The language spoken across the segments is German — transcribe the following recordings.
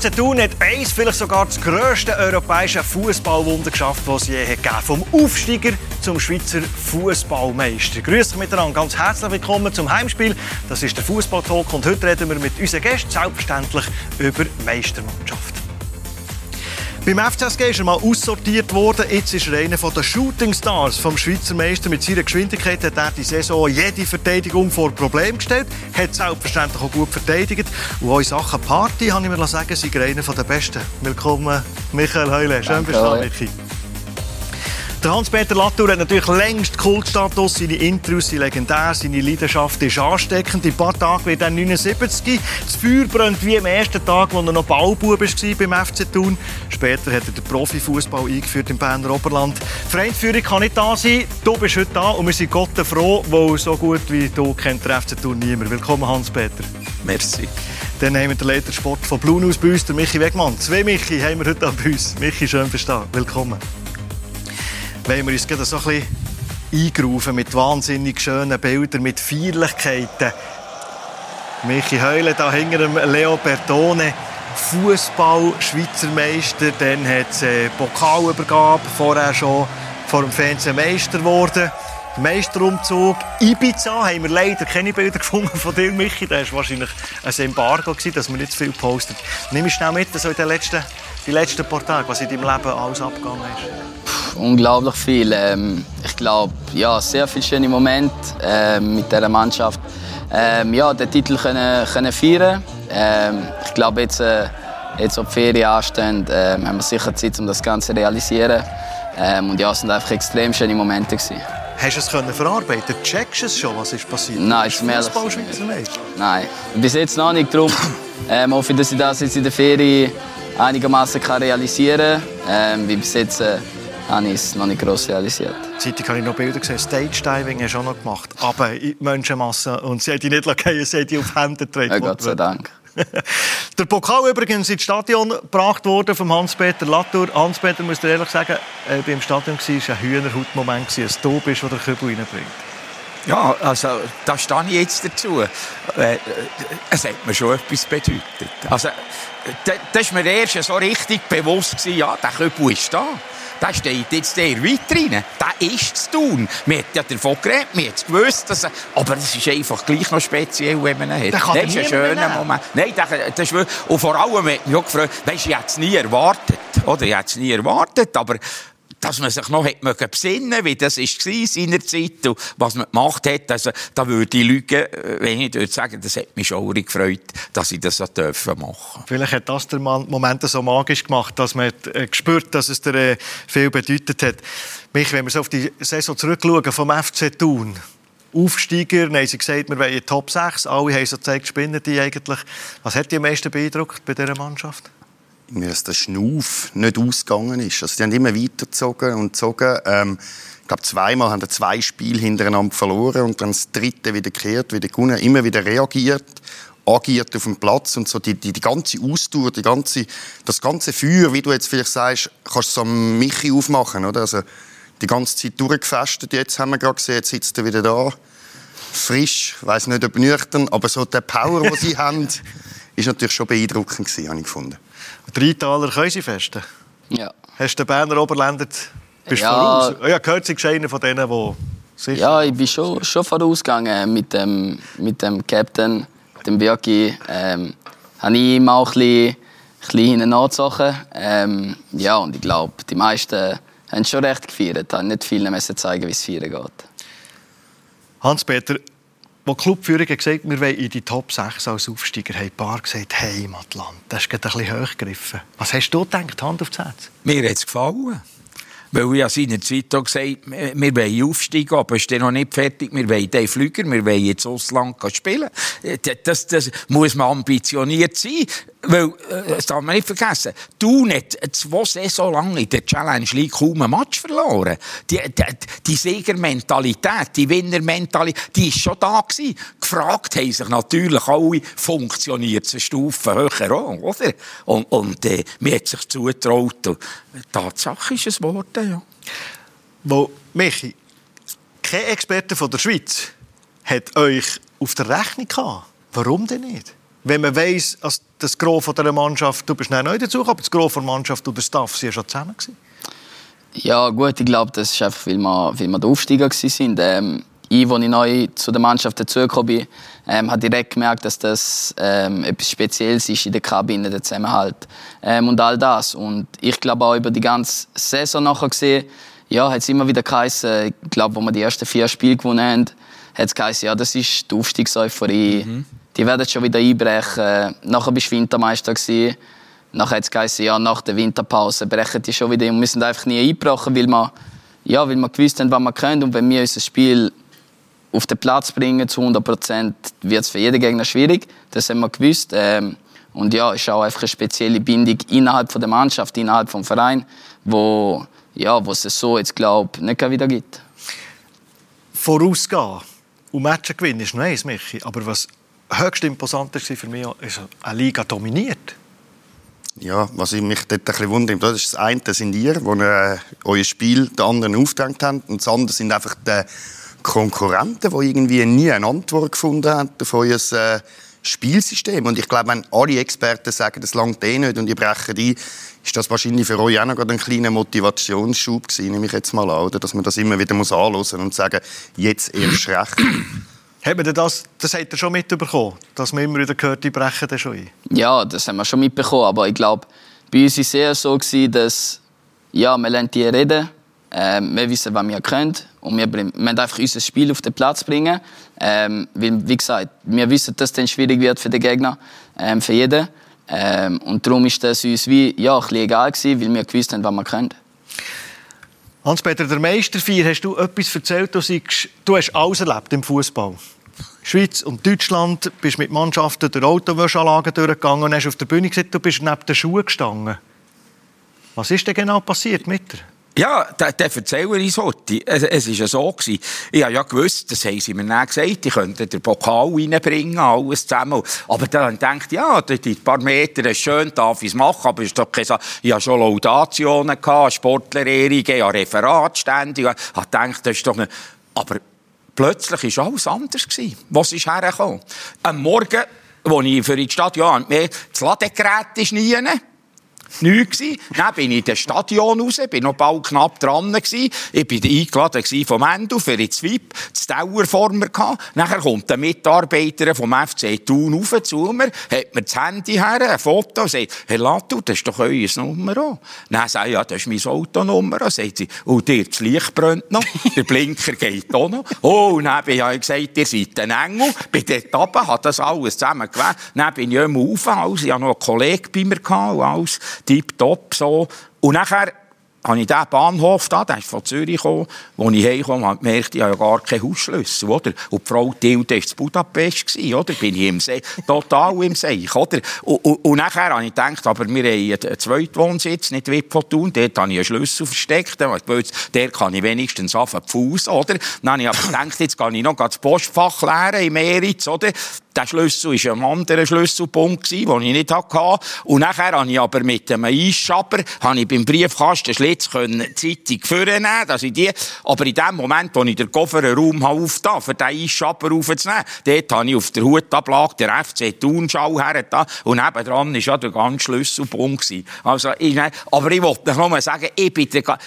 FC Thun hat vielleicht sogar das grösste europäische Fußballwunder geschafft, das es je gegeben hat. Vom Aufsteiger zum Schweizer Fußballmeister. Grüß euch miteinander, ganz herzlich willkommen zum Heimspiel. Das ist der Fußballtalk und heute reden wir mit unseren Gästen selbstverständlich über Meistermannschaft. Beim FCSG ist er mal aussortiert worden. Jetzt ist er einer der Shooting Stars vom Schweizer Meister. Mit seiner Geschwindigkeit hat er die Saison jede Verteidigung vor Probleme gestellt. Hat selbstverständlich auch gut verteidigt. Und auch in Sachen Party, habe ich mir sagen, sei er einer der Besten. Willkommen, Michael Heule. Schön, bist du da, Michi. Der Hans-Peter Latour hat natürlich längst Kultstatus. Seine Intros sind legendär, seine Leidenschaft ist ansteckend. In ein paar Tagen wird er 79. Das Feuer brennt wie am ersten Tag, als er noch Ballbub war beim FC Thun. Später hat er den Profifußball eingeführt im Berner Oberland. Die Vereinsführung kann nicht da sein. Du bist heute da und wir sind Gott froh, weil so gut wie du kennt der FC Thun niemand. Willkommen, Hans-Peter. Merci. Dann haben wir den Leiter Sport von Blue News bei uns, der Michi Wegmann. Zwei Michi haben wir heute bei uns. Michi, schön bist du da. Willkommen. Wollen wir uns gerade so ein bisschen eingraufen mit wahnsinnig schönen Bildern, mit Feierlichkeiten. Michi Heule, da hinter dem Leo Bertone, Fußball, Schweizer Meister, dann hat es Pokalübergabe, vorher schon vor dem Fernsehen Meister geworden. Meisterumzug, Ibiza, haben wir leider keine Bilder gefunden von dir, Michi. Da war wahrscheinlich ein Embargo, dass man nicht zu viel postet. Nimm mich schnell mit, so in den letzten paar Tagen, was in deinem Leben alles abgegangen ist. Unglaublich viel. Ich glaube, ja, sehr viele schöne Momente mit dieser Mannschaft. Den Titel können feiern. Ich glaube, jetzt wo die Ferien anstehen, haben wir sicher Zeit, um das Ganze zu realisieren. Und ja, es waren einfach extrem schöne Momente gewesen. Hast du es verarbeiten? Checkst du es schon, was ist passiert? Nein, es ist mehr Nein, bis jetzt noch nicht. Darum hoffe ich, dass ich das jetzt in der Ferien einigermaßen realisieren kann. Wie bis jetzt habe ich es noch nicht gross realisiert. Zeitig habe ich noch Bilder gesehen. Stage-Diving hast du auch noch gemacht. Aber in Menschenmassen. Und sie hat dich nicht gelassen, sie hat dich auf die Hände getreten. Ja, Gott sei Dank. Der Pokal übrigens ins Stadion gebracht worden vom Hans-Peter Latour. Hans-Peter, muss dir ehrlich sagen, beim Stadion war es ein Hühnerhautmoment, als du bist, der den Kübel reinbringt. Ja, also da stehe ich jetzt dazu. Es hat mir schon etwas bedeutet. Also, das war mir erst so richtig bewusst, ja, der Kübel ist da. Der steht jetzt der weiter rein. Der ist zu tun. Man hat ja davon geredet, man hat es gewusst. Aber es ist einfach gleich noch speziell, wenn man ihn hat. Das ist ein schöner Moment. Nein, das ist wirklich, und vor allem hat mich auch gefragt, weisst, ich hätte es nie erwartet. Oder ich hätte es nie erwartet, aber dass man sich noch hätte besinnen, wie das war seinerzeit und was man gemacht hat. Also, da würde ich lügen, wenn ich würde sagen, das hat mich schon gefreut, dass ich das machen durfte. Vielleicht hat das den Moment so magisch gemacht, dass man gespürt, dass es dir viel bedeutet hat. Mich, wenn wir so auf die Saison zurückschauen vom FC Thun, Aufsteiger, haben sie gesagt, wir wollen Top 6. Alle haben so gezeigt, spinnen die eigentlich. Was hat dich am meisten beeindruckt bei dieser Mannschaft? Dass der Schnuff nicht ausgegangen ist. Also die haben immer weitergezogen und gezogen. Ich glaube, zweimal haben sie 2 Spiele hintereinander verloren und dann das dritte wieder gekehrt, wieder gewonnen, immer wieder reagiert, agiert auf dem Platz und so die ganze Ausdauer, das ganze Feuer, wie du jetzt vielleicht sagst, kannst du so am Michi aufmachen, oder? Also die ganze Zeit durchgefestet. Jetzt haben wir gerade gesehen, jetzt sitzt er wieder da, frisch, ich weiss nicht, ob nüchtern, aber so der Power, den sie haben, ist natürlich schon beeindruckend gewesen, habe ich gefunden. Der Rheintaler können sie festen? Ja. Hast du den Berner Oberländer voraus? Ja, gehört sie einer von denen, die sicher... Ja, ich bin schon vorausgegangen mit dem Captain, dem Birki. Habe ich ihm auch ein bisschen hinten nachgezogen. Ja, und ich glaube, die meisten haben schon recht gefeiert. Ich habe nicht vielen zeigen, wie es feiern geht. Hans-Peter, als die Clubführung gesagt, wir wollen in die Top 6 als Aufsteiger, haben ein paar gesagt, Heimatland, das ist gerade ein bisschen hochgegriffen. Was hast du gedacht, Hand aufs Herz? Mir hat es gefallen. Weil ich seinerzeit auch gesagt habe, wir wollen aufsteigen, aber es ist noch nicht fertig. Wir wollen den Flüger, wir wollen ins Ausland spielen. Das muss man ambitioniert sein. Weil, das darf man nicht vergessen, Thun hat 2 Saison lang in der Challenge League kaum einen Match verloren. Die Siegermentalität, die Winnermentalität, die war schon da gewesen. Gefragt haben sich natürlich alle, funktioniert es eine Stufe höher auch, oder? Und man hat sich zugetraut. Und Tatsache ist es geworden, ja. Wo, Michi, kein Experte von der Schweiz hat euch auf der Rechnung gehabt. Warum denn nicht? wenn man weiss, dass das Gros von dieser Mannschaft, du bist neu dazu, aber das Gros von der Mannschaft und der Staff sind ja schon zusammen gewesen? Ja gut, ich glaube, das ist einfach, weil wir der Aufsteiger waren. Ich, als ich neu zu der Mannschaft dazugekommen bin, habe direkt gemerkt, dass das etwas Spezielles ist in der Kabine, der Zusammenhalt und all das. Und ich glaube auch über die ganze Saison nachher gesehen, ja, hat es immer wieder geheißen, ich glaube, als wir die ersten 4 Spiele gewonnen haben, hat es geheißen, ja, das ist die Aufstiegseuphorie. Die werden schon wieder einbrechen. Nachher bist du Wintermeister gewesen. Nachher hat es geheißen, ja, nach der Winterpause brechen die schon wieder. Und wir sind einfach nie eingebrochen, weil wir gewusst haben, was wir können. Und wenn wir unser Spiel auf den Platz bringen, zu 100%, wird es für jeden Gegner schwierig. Das haben wir gewusst. Und ja, es ist auch einfach eine spezielle Bindung innerhalb der Mannschaft, innerhalb des Vereins, wo es so jetzt, glaube ich, nicht wieder gibt. Vorausgehen und Matches gewinnen ist noch eins, Michi. Aber was höchst imposant war für mich, ist eine Liga dominiert. Ja, was mich dort ein bisschen wundert, das ist das eine sind ihr, die euer Spiel den anderen aufgedrängt haben. Und das andere sind einfach die Konkurrenten, die irgendwie nie eine Antwort gefunden haben auf euer Spielsystem. Und ich glaube, wenn alle Experten sagen, das langt nicht und ihr brechen ein, ist das wahrscheinlich für euch auch noch ein kleiner Motivationsschub gewesen, nehme ich jetzt mal an, oder? Dass man das immer wieder anhören muss und sagen, jetzt erst recht. Hat man das habt ihr schon mitbekommen, dass man immer wieder gehört, die brechen das schon ein? Ja, das haben wir schon mitbekommen, aber ich glaube, bei uns war es eher so, dass wir lernen die reden, wir wissen, was wir können und wir müssen einfach unser Spiel auf den Platz bringen. Weil, wie gesagt, wir wissen, dass es dann schwierig wird für den Gegner, für jeden. Und darum ist das uns ein bisschen egal gewesen, weil wir gewusst haben, was wir können. Hans-Peter, der Meisterfeier, hast du etwas erzählt? Du hast alles erlebt im Fußball. Schweiz und Deutschland, bist mit Mannschaften durch Autowäschanlagen durchgegangen und hast auf der Bühne gesagt, du bist neben den Schuhen gestanden. Was ist denn genau passiert mit dir? Ja, der Erzähler ist heute. Es war ja so. Ich habe ja gewusst, das haben sie mir dann gesagt, ich könnte den Pokal reinbringen, alles zusammen. Aber dann dachte ich, ja, die paar Meter ist schön, darf ich es machen, aber ist doch keine Sache. Ich hatte schon Laudationen, Sportlerehrungen, Referat ständig. Ich habe gedacht, das ist doch nicht... Aber plötzlich war alles anders. Was ist hergekommen? Am Morgen, als ich für das Stadion das Ladegerät ist nie. Nichts. Dann bin ich in das Stadion raus, bin noch bald knapp dran. Ich war eingeladen vom Endo für ins VIP, das Tower vor mir. Dann kommt ein Mitarbeiter vom FC Thun rauf zu mir, hat mir das Handy her, ein Foto, und sagt, Herr Latour, das ist doch euer Nummer auch. Dann sage ich, ja, das ist mein Autonummer. Dann sagt sie, und dir, das Licht brennt noch, der Blinker geht auch noch. Oh, und dann habe ich gesagt, ihr seid ein Engel. Bin dort runter, habe das alles zusammen gewählt. Dann bin ich immer rauf, ich hatte noch einen Kollegen bei mir und alles. Tipptopp, so. Und nachher habe ich diesen Bahnhof da, der ist von Zürich gekommen, wo ich heimkam, habe gemerkt, ich habe ja gar keinen Hausschlüssel, oder? Und die Frau Tilde war in Budapest, oder? Bin ich im See, total im See, oder? Und nachher habe ich gedacht, aber wir haben einen Zweitwohnsitz, nicht wie von Thun, dort habe ich einen Schlüssel versteckt, der kann ich wenigstens auf den Fuß, oder? Dann habe ich aber gedacht, jetzt kann ich noch das Postfach leeren im Eritz, oder? Der Schlüssel war ein anderer Schlüsselpunkt, den ich nicht hatte. Und nachher habe ich aber mit einem Eisschaber beim Briefkasten Schlitz die Zeitung vornehmen, dass ich die. Aber in dem Moment, wo ich den Kofferraum aufgetan habe, für den Eisschaber aufzunehmen, dort habe ich auf der Hutablage der FC Thun-Schau hergetan. Und nebendran war ja der ganze Schlüsselpunkt. Also, aber ich wollte noch mal sagen, ich bin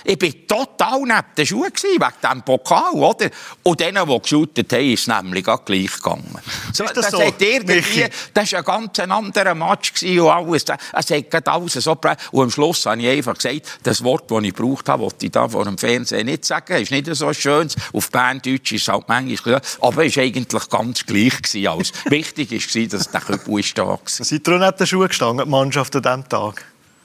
total neben den Schuhen wegen diesem Pokal, oder? Und denen, die geshootet haben, ist es nämlich auch gleich gegangen. So, das war ein ganz anderer Match und alles. Es hat alles so gebracht. Und am Schluss habe ich einfach gesagt, das Wort, das ich gebraucht habe, wollte ich da vor dem Fernsehen nicht sagen. Es ist nicht so schön. Auf Berndeutsch ist es halt manchmal, aber es war eigentlich ganz gleich gewesen. Als wichtig war, dass der Kübel da war. Seid ihr auch nicht den Schuhen gestanden, die Mannschaft an diesem Tag?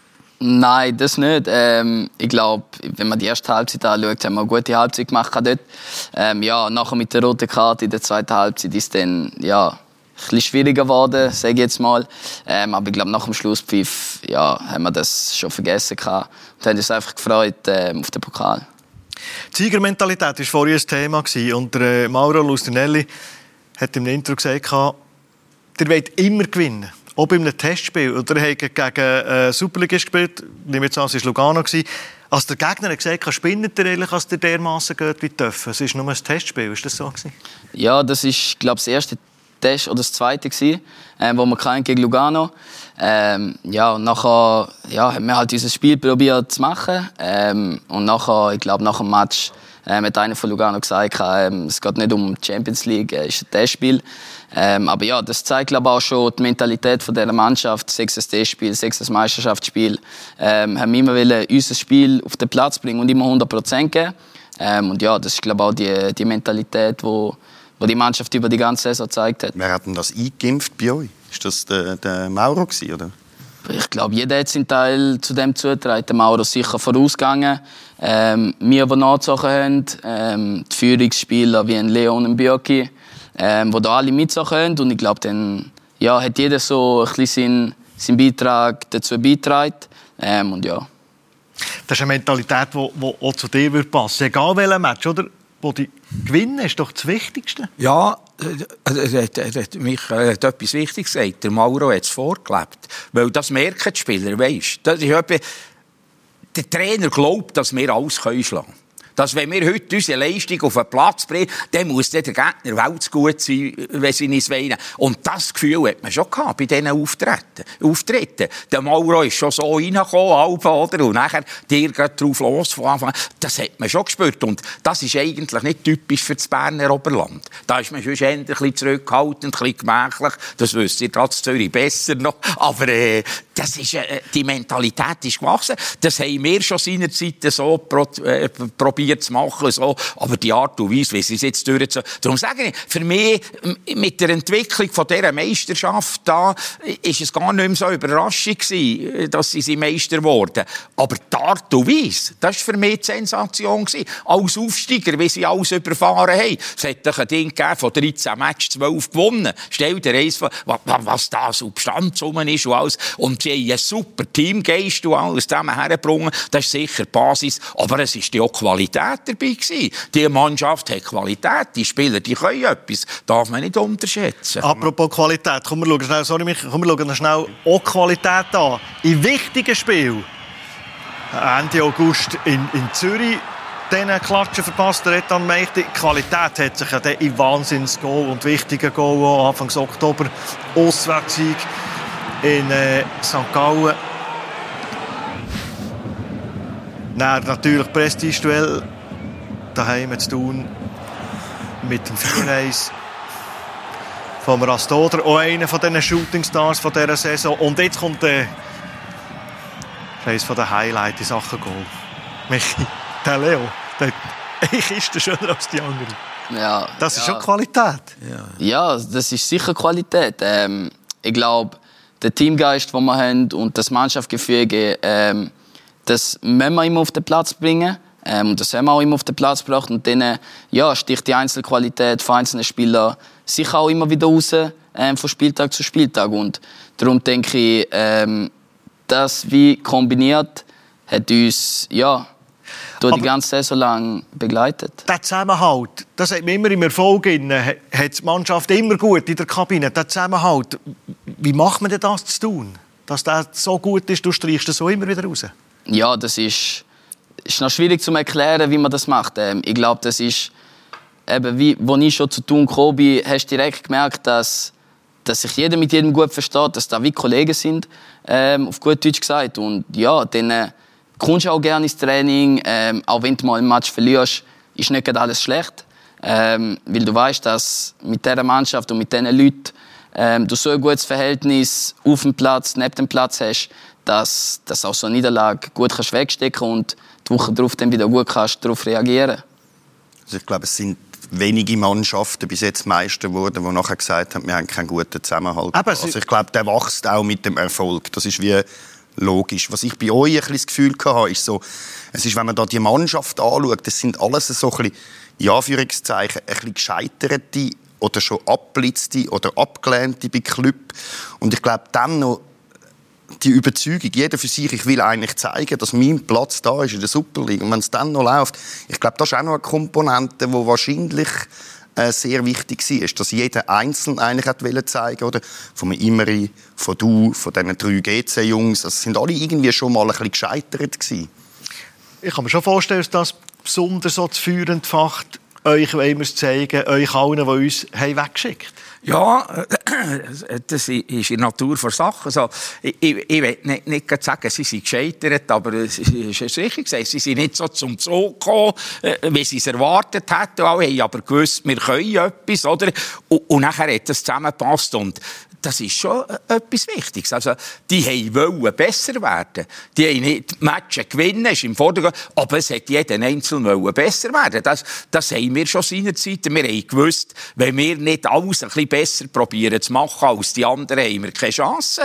Nein, das nicht. Ich glaube, wenn man die erste Halbzeit anschaut, haben wir eine gute Halbzeit gemacht dort. Nachher mit der roten Karte in der zweiten Halbzeit ist dann, ein bisschen schwieriger geworden, sage ich jetzt mal. Aber ich glaube, nach dem Schlusspfiff haben wir das schon vergessen gehabt und haben uns einfach gefreut auf den Pokal. Die Siegermentalität war vorhin ein Thema und Mauro Lustinelli hat im Intro gesagt, ihr wollt immer gewinnen, auch bei einem Testspiel. Oder er hat gegen Superligist gespielt, ich nehme jetzt an, es war Lugano. Als der Gegner hat gesagt, spinnt ihr ehrlich, als der dermassen geht wie dürfen. Es ist nur ein Testspiel, ist das so gewesen? Ja, das ist, glaube ich, das erste Test oder das zweite gewesen, wo wir hatten gegen Lugano. Ja, und nachher haben wir halt unser Spiel probiert zu machen. Und nachher, ich glaube, nach dem Match hat einer von Lugano gesagt, es geht nicht um die Champions League, es ist ein Testspiel. Aber ja, das zeigt, glaube ich, auch schon die Mentalität von dieser Mannschaft, sechs ein Testspiel, sechs ein Meisterschaftsspiel. Haben wir immer wollen, unser Spiel auf den Platz bringen und immer 100% geben. Und ja, das ist, glaube ich, auch die Mentalität, die Mannschaft über die ganze Saison gezeigt hat. Wer hat denn das eingeimpft bei euch? Ist das der Mauro gewesen, oder? Ich glaube, jeder hat seinen Teil zu dem zugetragen. Der Mauro ist sicher vorausgegangen. Wir, die nachgezogen haben, die Führungsspieler wie ein Leon und Björki, die da alle mitzogen haben. Und ich glaube, dann hat jeder so ein bisschen seinen Beitrag dazu beigetragen. Und ja. Das ist eine Mentalität, die auch zu dir passen würde. Egal welcher Match, oder? Wo die gewinnen, ist doch das Wichtigste. Ja, er hat etwas Wichtiges gesagt. Der Mauro hat es vorgelebt. Weil das merken die Spieler, weisst. Das ist etwa, der Trainer glaubt, dass wir alles schlagen können. Dass, wenn wir heute unsere Leistung auf den Platz bringen, dann muss der Gegner weltgut sein, wenn sie uns weinen. Und das Gefühl hat man schon gehabt bei diesen Auftritten. Der Mauro ist schon so reingekommen, oder? Und nachher dir drauf los von Anfang an. Das hat man schon gespürt. Und das ist eigentlich nicht typisch für das Berner Oberland. Da ist man schon ein bisschen zurückgehalten, ein bisschen gemächlich. Das wisst ihr trotz Zürich besser noch. Aber das ist, die Mentalität ist gewachsen. Das haben wir schon seinerzeit so probiert zu machen, so. Aber die Art und Weise, wie sie es jetzt durchziehen. Darum sage ich, für mich, mit der Entwicklung von dieser Meisterschaft, da ist es gar nicht mehr so überraschend gewesen, dass sie Meister geworden. Aber die Art und Weise, das war für mich die Sensation gewesen. Als Aufsteiger, wie sie alles überfahren haben. Es hat doch ein Ding gegeben, von 13 Matches 12 gewonnen. Stell dir eins vor, was da Substanz rum ist und alles. Und sie haben ein super Teamgeist und alles zusammen hergebracht. Das ist sicher die Basis. Aber es ist ja auch Qualität dabei gewesen. Die Mannschaft hat Qualität, die Spieler, die können etwas. Darf man nicht unterschätzen. Apropos Qualität, kommen wir schauen schnell auch Qualität an. In wichtigen Spielen, Ende August in Zürich, diesen Klatschen verpasst der Ethan Meichti. Die Qualität hat sich ja in Wahnsinns-Goal und wichtigen Goal Anfang Oktober. Auswärtssieg in St. Gallen. Dann natürlich Prestige-Duell daheim zu tun mit dem 4-1 vom Rastoder, auch einer von diesen Shooting-Stars von dieser Saison. Und jetzt kommt eines der Highlights in Sachen Goal. Michi, der Leo, ich ist der schöner als die anderen. Ja, das ist schon Qualität. Ja, das ist sicher Qualität. Ich glaube, der Teamgeist, den wir haben und das Mannschaftsgefüge, das müssen wir immer auf den Platz bringen. Und das haben wir auch immer auf den Platz gebracht. Und dann sticht die Einzelqualität von einzelnen Spielern sicher auch immer wieder raus, von Spieltag zu Spieltag. Und darum denke ich, das wie kombiniert hat uns durch die ganze Saison lang begleitet. Der Zusammenhalt, das hat man immer im Erfolg inne, hat die Mannschaft immer gut in der Kabine. Der Zusammenhalt, wie macht man denn das zu tun? Dass der so gut ist, du streichst das so immer wieder raus? Ja, das ist noch schwierig zu erklären, wie man das macht. Ich glaube, das ist eben, als ich schon zu tun gekommen bin, hast du direkt gemerkt, dass sich jeder mit jedem gut versteht, dass da wie Kollegen sind, auf gut Deutsch gesagt. Und ja, dann kommst du auch gerne ins Training, auch wenn du mal ein Match verlierst, ist nicht alles schlecht. Weil du weißt, dass mit dieser Mannschaft und mit diesen Leuten du so ein gutes Verhältnis auf dem Platz, neben dem Platz hast, dass auch so eine Niederlage gut wegstecken kannst und die Woche darauf dann wieder gut kannst darauf reagieren. Also ich glaube, es sind wenige Mannschaften bis jetzt Meister geworden, die nachher gesagt haben, wir haben keinen guten Zusammenhalt. Also ich glaube, der wächst auch mit dem Erfolg. Das ist wie logisch. Was ich bei euch ein bisschen das Gefühl hatte, ist so, es ist, wenn man da die Mannschaft anschaut, das sind alles so ein bisschen, in Anführungszeichen, ein bisschen gescheiterte oder schon abblitzte oder abgelehnte bei Club. Und ich glaube, dann noch die Überzeugung, jeder für sich, ich will eigentlich zeigen, dass mein Platz da ist in der Super League. Und wenn es dann noch läuft, ich glaube, das ist auch noch eine Komponente, die wahrscheinlich sehr wichtig war, dass jeder einzeln eigentlich wollte zeigen, oder? Von Imri, von du, von diesen 3 GC-Jungs, das sind alle irgendwie schon mal ein bisschen gescheitert gewesen. Ich kann mir schon vorstellen, dass das besonders so das Feuer entfacht, euch wollen wir es zeigen, euch allen, die uns weggeschickt haben. Ja, das ist in der Natur der Sache. Also, ich will nicht sagen, sie sind gescheitert, aber es ist richtig gesagt, sie sind nicht so zum Zug gekommen, wie sie es erwartet hätten. Alle haben aber gewusst, wir können etwas, oder? Und nachher hat das zusammengepasst. Und das ist schon etwas Wichtiges. Also, die wollten besser werden. Die wollten nicht die Matches gewinnen, ist im Vordergrund. Aber es hat jeder Einzelne besser werden. Das haben wir schon seinerzeit. Wir haben gewusst, wenn wir nicht alles ein bisschen besser probieren zu machen als die anderen, haben wir keine Chance.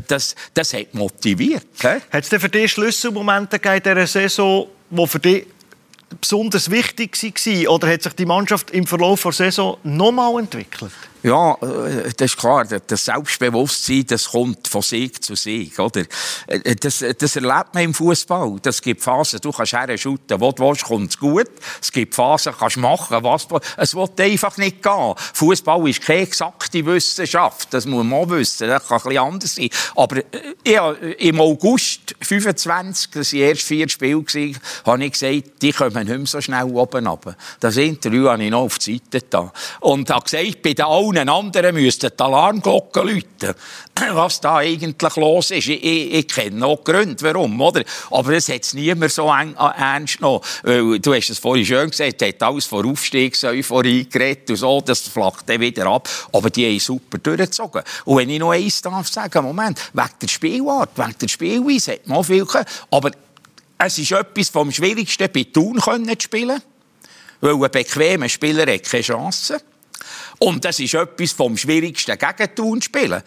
Das hat motiviert. Okay? Hat es denn für dich Schlüsselmomente gegeben in dieser Saison, die für dich besonders wichtig waren? Oder hat sich die Mannschaft im Verlauf der Saison noch mal entwickelt? Ja, das ist klar. Das Selbstbewusstsein, das kommt von Sieg zu Sieg, oder? Das erlebt man im Fußball. Das gibt Phasen, du kannst herschuten, wo du willst, kommt es gut. Es gibt Phasen, kannst du machen, was du willst. Es will einfach nicht gehen. Fußball ist keine exakte Wissenschaft. Das muss man auch wissen. Das kann ein bisschen anders sein. Aber ja, im August 25, das waren erst 4 Spiele, habe ich gesagt, die kommen nicht mehr so schnell oben runter. Das Interview habe ich noch auf die Seite da. Und habe gesagt, bei den allen anderen müssten die Alarmglocken läuten. Was da eigentlich los ist. Ich kenne noch Gründe, warum, oder? Aber es hat es niemand so ernst genommen. Du hast es vorhin schön gesagt, hat alles vor Aufstiegseuphorie geredet und so, das flacht dann wieder ab. Aber die haben super durchgezogen. Und wenn ich noch eins darf sagen, Moment, wegen der Spielart, wegen der Spielweise hat man auch viel können. Aber es ist etwas vom Schwierigsten, bei Thun zu spielen. Weil ein bequemer Spieler hat keine Chance. Und das ist etwas vom Schwierigsten, gegen Thun zu spielen.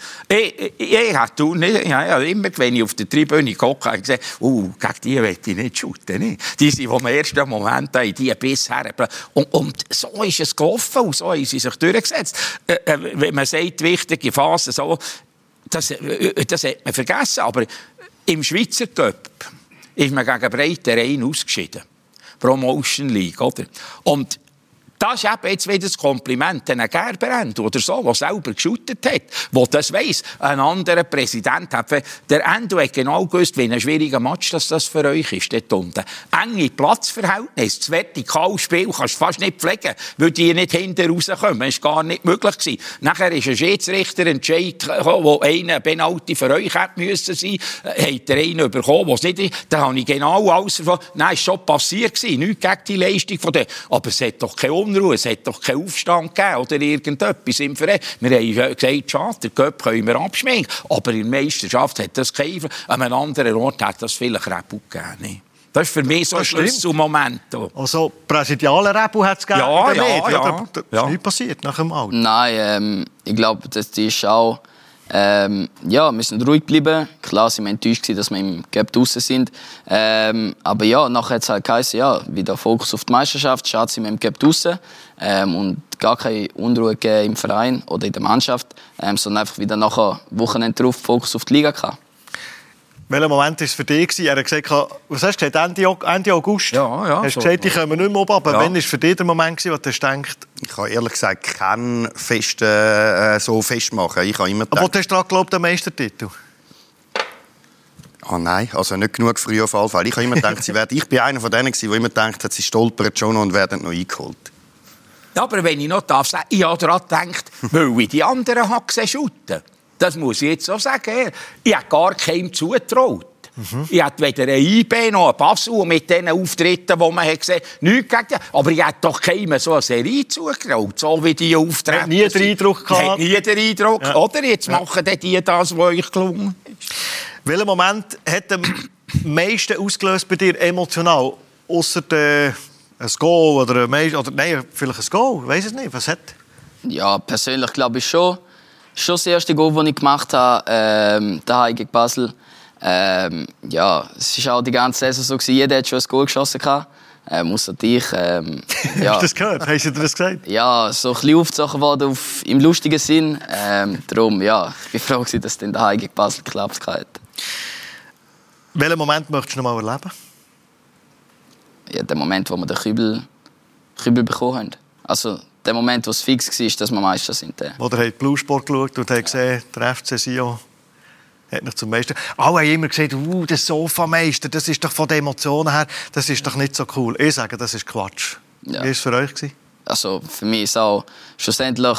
Ich habe Thun nicht, immer, wenn ich auf der Tribüne gucke, habe ich gesagt, gegen die will ich nicht shooten. Die sind vom ersten Moment an, die bisher. Und so ist es gelaufen und so haben sie sich durchgesetzt. Wenn man sagt, wichtige Phase, so, das hat man vergessen. Aber im Schweizer Cup ist man gegen Breite Rhein ausgeschieden. Promotion League, oder? Und das ist eben jetzt wieder das Kompliment an Gerberend oder so, der selber geshootet hat, der das weiss. Ein anderer Präsident hat, der Endo hat genau gewusst, wie ein schwieriger Match das für euch ist, dort unten. Enge Platzverhältnisse, das vertikale Spiel kannst du fast nicht pflegen, weil die nicht hinten rauskommen. Das war gar nicht möglich gewesen. Nachher ist ein Schiedsrichterentscheid gekommen, wo einer Penalty für euch hätte müssen sein. Hat der einen bekommen, was nicht ist. Da habe ich genau alles davon. Nein, es war schon passiert gewesen. Nichts gegen die Leistung von denen. Aber es hat doch keine Unruhe, es hat doch keinen Aufstand gegeben oder irgendetwas im Verein. Wir haben gesagt, schade, den Cup können wir abschminken. Aber in der Meisterschaft hat das keinen. An einem anderen Ort hat das vielleicht Rebut gegeben. Das ist für mich so ein Schlüsselmoment. Also präsidialen Rebut hat es gegeben in den Medien. Ja. Das ist nicht passiert nach dem Alter. Nein, ich glaube, das ist auch... wir sind ruhig geblieben. Klar sind wir enttäuscht gewesen, dass wir im Cup draussen sind. Aber ja, nachher hat es halt geheißen, ja, wieder Fokus auf die Meisterschaft. Schade, sind wir im Cup draussen. Und gar keine Unruhe gegeben im Verein oder in der Mannschaft. Sondern einfach wieder nachher Wochenende drauf Fokus auf die Liga gehabt. Welcher Moment war es für dich? Er hat gesagt, was hast du gesagt, Ende August? Ja. Hast du gesagt, ich komme nicht mehr oben, aber wann war für dich der Moment, wo du denkst? Ich kann ehrlich gesagt keinen festen so festmachen. Ich habe immer gedacht, aber du hast daran geglaubt, den Meistertitel? Nein, also nicht genug früh auf jeden Fall. Ich habe immer gedacht, ich bin einer von denen, der immer gedacht hat, sie stolpern schon noch und werden noch eingeholt. Ja, aber wenn ich noch sagen, ich habe daran gedacht, weil ich die anderen gesehen shooten. Das muss ich jetzt auch sagen. Ich habe gar keinem zugetraut. Ich hatte weder ein IB noch ein Basel mit den Auftritten, die man gesehen hat. Nichts gegen die. Aber ich hätte doch keinem so eine Serie zugetraut, so wie die Auftritte. Nie den Eindruck gehabt. Nie den Eindruck. Ja. Oder jetzt machen die das, was euch gelungen ist. Welcher Moment hat am meisten ausgelöst bei dir emotional? Ausser ein Goal oder nein, vielleicht ein Goal. Ich weiss es nicht. Was hat? Ja, persönlich glaube ich schon. Schon das erste Goal, das ich gemacht habe, daheim gegen Basel. Es war auch die ganze Saison so. Jeder hat schon ein Goal geschossen. Ausser dich. Hast du das gehört? Hast du dir das gesagt? Ja, so ein bisschen aufgezogen worden im lustigen Sinn. Darum, ja, ich bin froh, dass es dann daheim gegen Basel geklappt hat. Welchen Moment möchtest du noch mal erleben? Ja, der Moment, wo wir den Kübel bekommen haben. Also, der Moment, wo es fix war, dass wir Meister sind. Oder hat Blue Sport geschaut und hat gesehen, der FC Sion hat noch zum Meister. Alle haben immer gesagt, der Sofameister, das ist doch von den Emotionen her, das ist doch nicht so cool. Ich sage, das ist Quatsch. Ja. Wie war es für euch? Also, für mich ist auch schlussendlich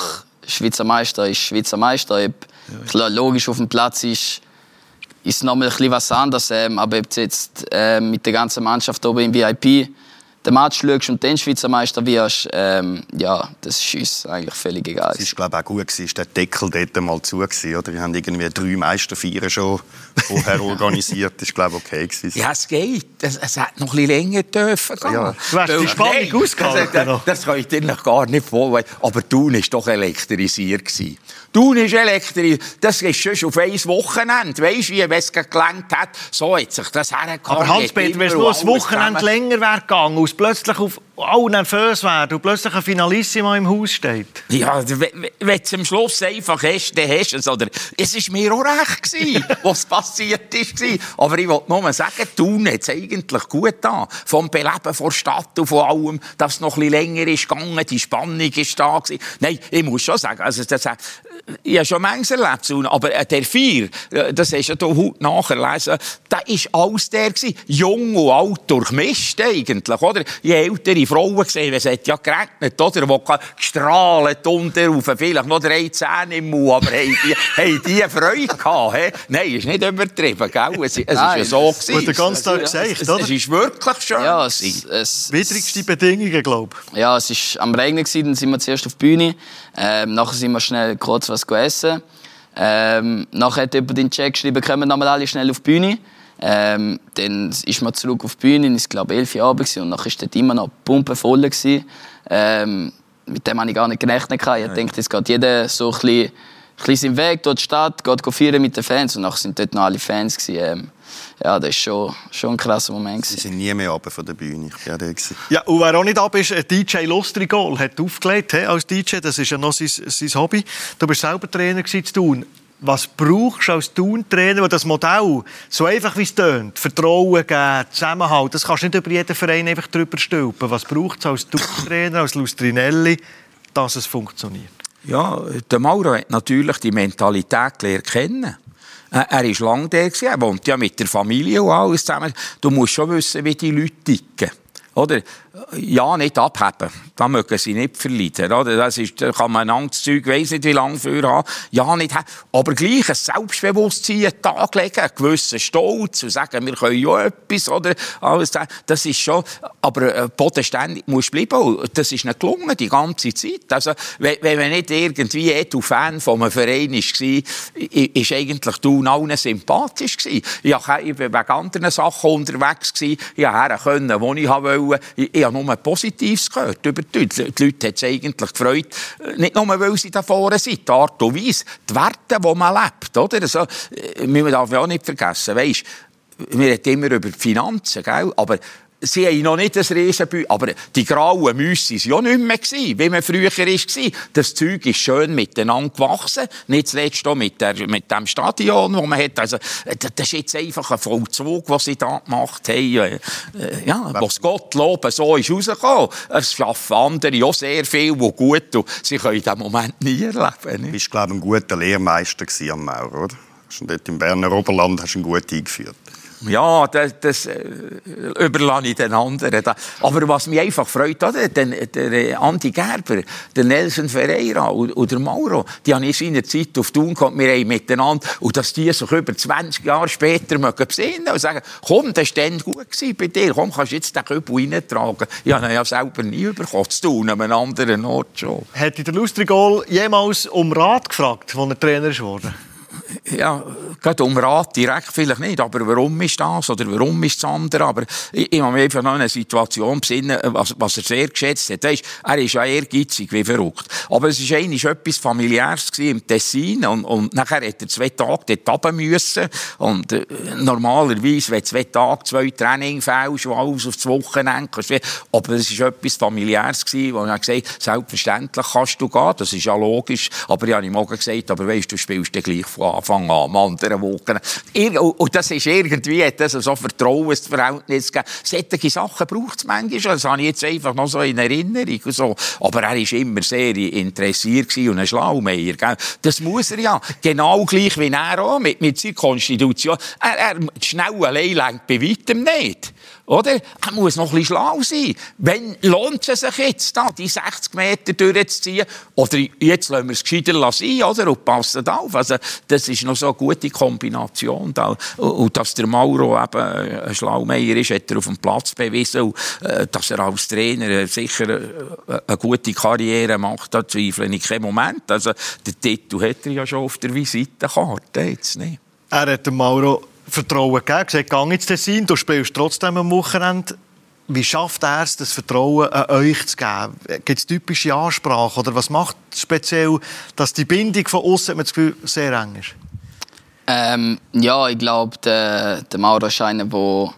Schweizer Meister ist Schweizer Meister. Klar, logisch, auf dem Platz ist nochmal ein bisschen was anderes. Aber ob du jetzt mit der ganzen Mannschaft oben im VIP den Match schaust und dann Schweizer Meister wirst, ja, das ist uns eigentlich völlig egal. Es war, glaube ich, auch gut, ist der Deckel dort mal zu gewesen, oder? Wir haben irgendwie 3 Meisterfeiern schon vorher organisiert. Das war, glaube ich, okay gewesen. Ja, es geht. Es hat noch ein bisschen länger dürfen gehen. Ja. Du hast die Spannung ausgehalten. Das kann ich dir noch gar nicht vorstellen. Aber Thun war doch elektrisiert. Thun ist elektrisiert. Das ist schon auf ein Wochenende. Weisst du, wie es gelangt hat? So hat sich das hergekommen. Aber Hans-Peter, wenn es nur ein Wochenende länger wäre gegangen, aus plötzlich auf alle nervös werden und plötzlich ein Finalissima im Haus steht. Ja, wenn du es am Schluss einfach hast, dann hast du es. Oder es war mir auch recht, was passiert ist. Aber ich wollte nur sagen, Thun hat es eigentlich gut an. Vom Beleben vor Stadt und von allem, dass es noch ein bisschen länger ist gegangen, die Spannung ist da gewesen. Nein, ich muss schon sagen, also ich habe schon manches erlebt, aber der 4, das hast du heute nachlesen, der war alles der gewesen. Jung und alt durchmischt eigentlich, oder? Je ältere Frauen gesehen, es hat ja geregnet, oder? Die gestrahlt unterrauf, vielleicht noch 3 Zähne im Mund, aber haben die Freude gehabt, he? Nein, ist nicht übertrieben, gell? Es ist ja so gewesen. Und den ganzen Tag gesagt, oder? Es ist wirklich schön. Ja, widrigste Bedingungen, glaube ich. Ja, es war am Regnen, dann sind wir zuerst auf die Bühne, nachher sind wir schnell kurz was essen. Nachher hat jemand in den Chat geschrieben, kommen nochmal alle schnell auf die Bühne. Dann ist man zurück auf die Bühne, es war glaube ich 11 Uhr abends und nachher war dort immer noch pumpenvoll. Mit dem habe ich gar nicht gerechnet. Ich dachte, jetzt geht jeder so ein bisschen seinen Weg durch die Stadt, geht feiern mit den Fans und nachher sind dort noch alle Fans gewesen. Ja, das war schon ein krasser Moment. Sie sind nie mehr runter von der Bühne. Ich war ja da. Ja, und wer auch nicht ab ist, DJ Lustrigol hat aufgelegt als DJ. Das ist ja noch sein Hobby. Du bist selber Trainer zu Thun. Was brauchst du als Thun-Trainer, wo das Modell, so einfach wie es tönt, Vertrauen geben, Zusammenhalt, das kannst du nicht über jeden Verein einfach drüber stülpen. Was braucht es als Thun-Trainer, als Lustrinelli, dass es funktioniert? Ja, der Mauro hat natürlich die Mentalität gelernt kennen. Er war lange da, er wohnt ja mit der Familie und alles zusammen. Du musst schon wissen, wie die Leute ticken. Oder? Ja, nicht abheben. Da mögen sie nicht verleiden. Oder? Da kann man ein Angstzeug, weiss nicht wie lange für haben. Ja, nicht haben. Aber gleich ein Selbstbewusstsein an den Tag legen, einen gewissen Stolz und sagen, wir können ja etwas. Oder? Alles das ist schon. Aber bodenständig muss bleiben. Das ist nicht gelungen, die ganze Zeit. Also, wenn man nicht irgendwie Fan von einem Verein war, ist eigentlich Thun allen sympathisch gewesen. Ich war wegen anderen Sachen unterwegs gewesen. Ich konnte, wo ich wollte. Ich habe nur Positives gehört über die Leute. Die Leute hat es eigentlich gefreut, nicht nur, weil sie da vorne sind, die Art und Weise, die Werte, die man lebt. Oder? Also, wir dürfen auch nicht vergessen, weisst, wir reden immer über die Finanzen, gell? Aber sie haben noch nicht ein Riesenbüro, aber die grauen Müsse waren ja nicht mehr gewesen, wie man früher war. Das Zeug ist schön miteinander gewachsen, nicht zuletzt auch mit dem Stadion, das man hat. Also, das ist jetzt einfach ein Vollzug, was sie da gemacht haben. Ja, was Gott loben, so ist rausgekommen. Es schaffen andere auch sehr viel, die gut tun. Sie können diesen Moment nie erleben. Du warst, glaube ich, ein guter Lehrmeister am Mauer, oder? Dort im Berner Oberland hast du ihn gut eingeführt. Ja, das überlasse ich den anderen. Aber was mich einfach freut, oder? Der Andi Gerber, der Nelson Ferreira und der Mauro, die haben in seiner Zeit auf Thun gehabt, wir haben miteinander, und dass die sich über 20 Jahre später besinnen und sagen, komm, das war dann gut bei dir, komm, kannst du jetzt den Köpfe reintragen. Ich habe ihn ja selber nie bekommen, zu tun, an einem anderen Ort schon. Hat der Lustrigol jemals um Rat gefragt, als er Trainer wurde? Ja, gerade um Rat direkt vielleicht nicht, aber warum ist das oder warum ist das andere? Aber ich habe mich einfach noch in eine Situation besinnen, was er sehr geschätzt hat. Weißt, er ist ja ehrgeizig wie verrückt. Aber es war eigentlich etwas Familiäres im Tessin und nachher hat er 2 Tage dort runter müssen. Und normalerweise, wenn 2 Tage 2 Training fällst, alles auf das Wochenende, aber es war etwas Familiäres, wo er gesagt hat, selbstverständlich kannst du gehen, das ist ja logisch. Aber ich habe ihm auch gesagt, aber weißt, du spielst dann gleich von Anfang an, am anderen Wochen. Und das ist irgendwie, hat das so Vertrauensverhältnis gegeben. Solche Sachen braucht es manchmal. Das habe ich jetzt einfach noch so in Erinnerung. Und so. Aber er war immer sehr interessiert und ein Schlaumeier. Gell? Das muss er ja. Genau gleich wie er auch, mit seiner Konstitution. Er schnell allein lenkt bei weitem nicht. Oder? Er muss noch ein bisschen schlau sein. Wenn lohnt es sich jetzt, da, die 60 Meter durchzuziehen? Oder jetzt lassen wir es gescheiter sein, oder? Und passen auf. Also, das ist noch so eine gute Kombination. Da. Und dass der Mauro eben ein Schlaumeier ist, hat er auf dem Platz bewiesen. Und, dass er als Trainer sicher eine gute Karriere macht, da zweifle ich keinen Moment. Also, den Titel hat er ja schon auf der Visitenkarte. Jetzt nicht. Er hat dem Mauro Vertrauen gegeben, gesagt, geh ins Tessin, du spielst trotzdem am Wochenende. Wie schafft er es, das Vertrauen an euch zu geben? Gibt es typische Ansprache? Oder was macht speziell, dass die Bindung von außen das Gefühl sehr eng ist? Ja, ich glaube, der Mauro ist einer, wo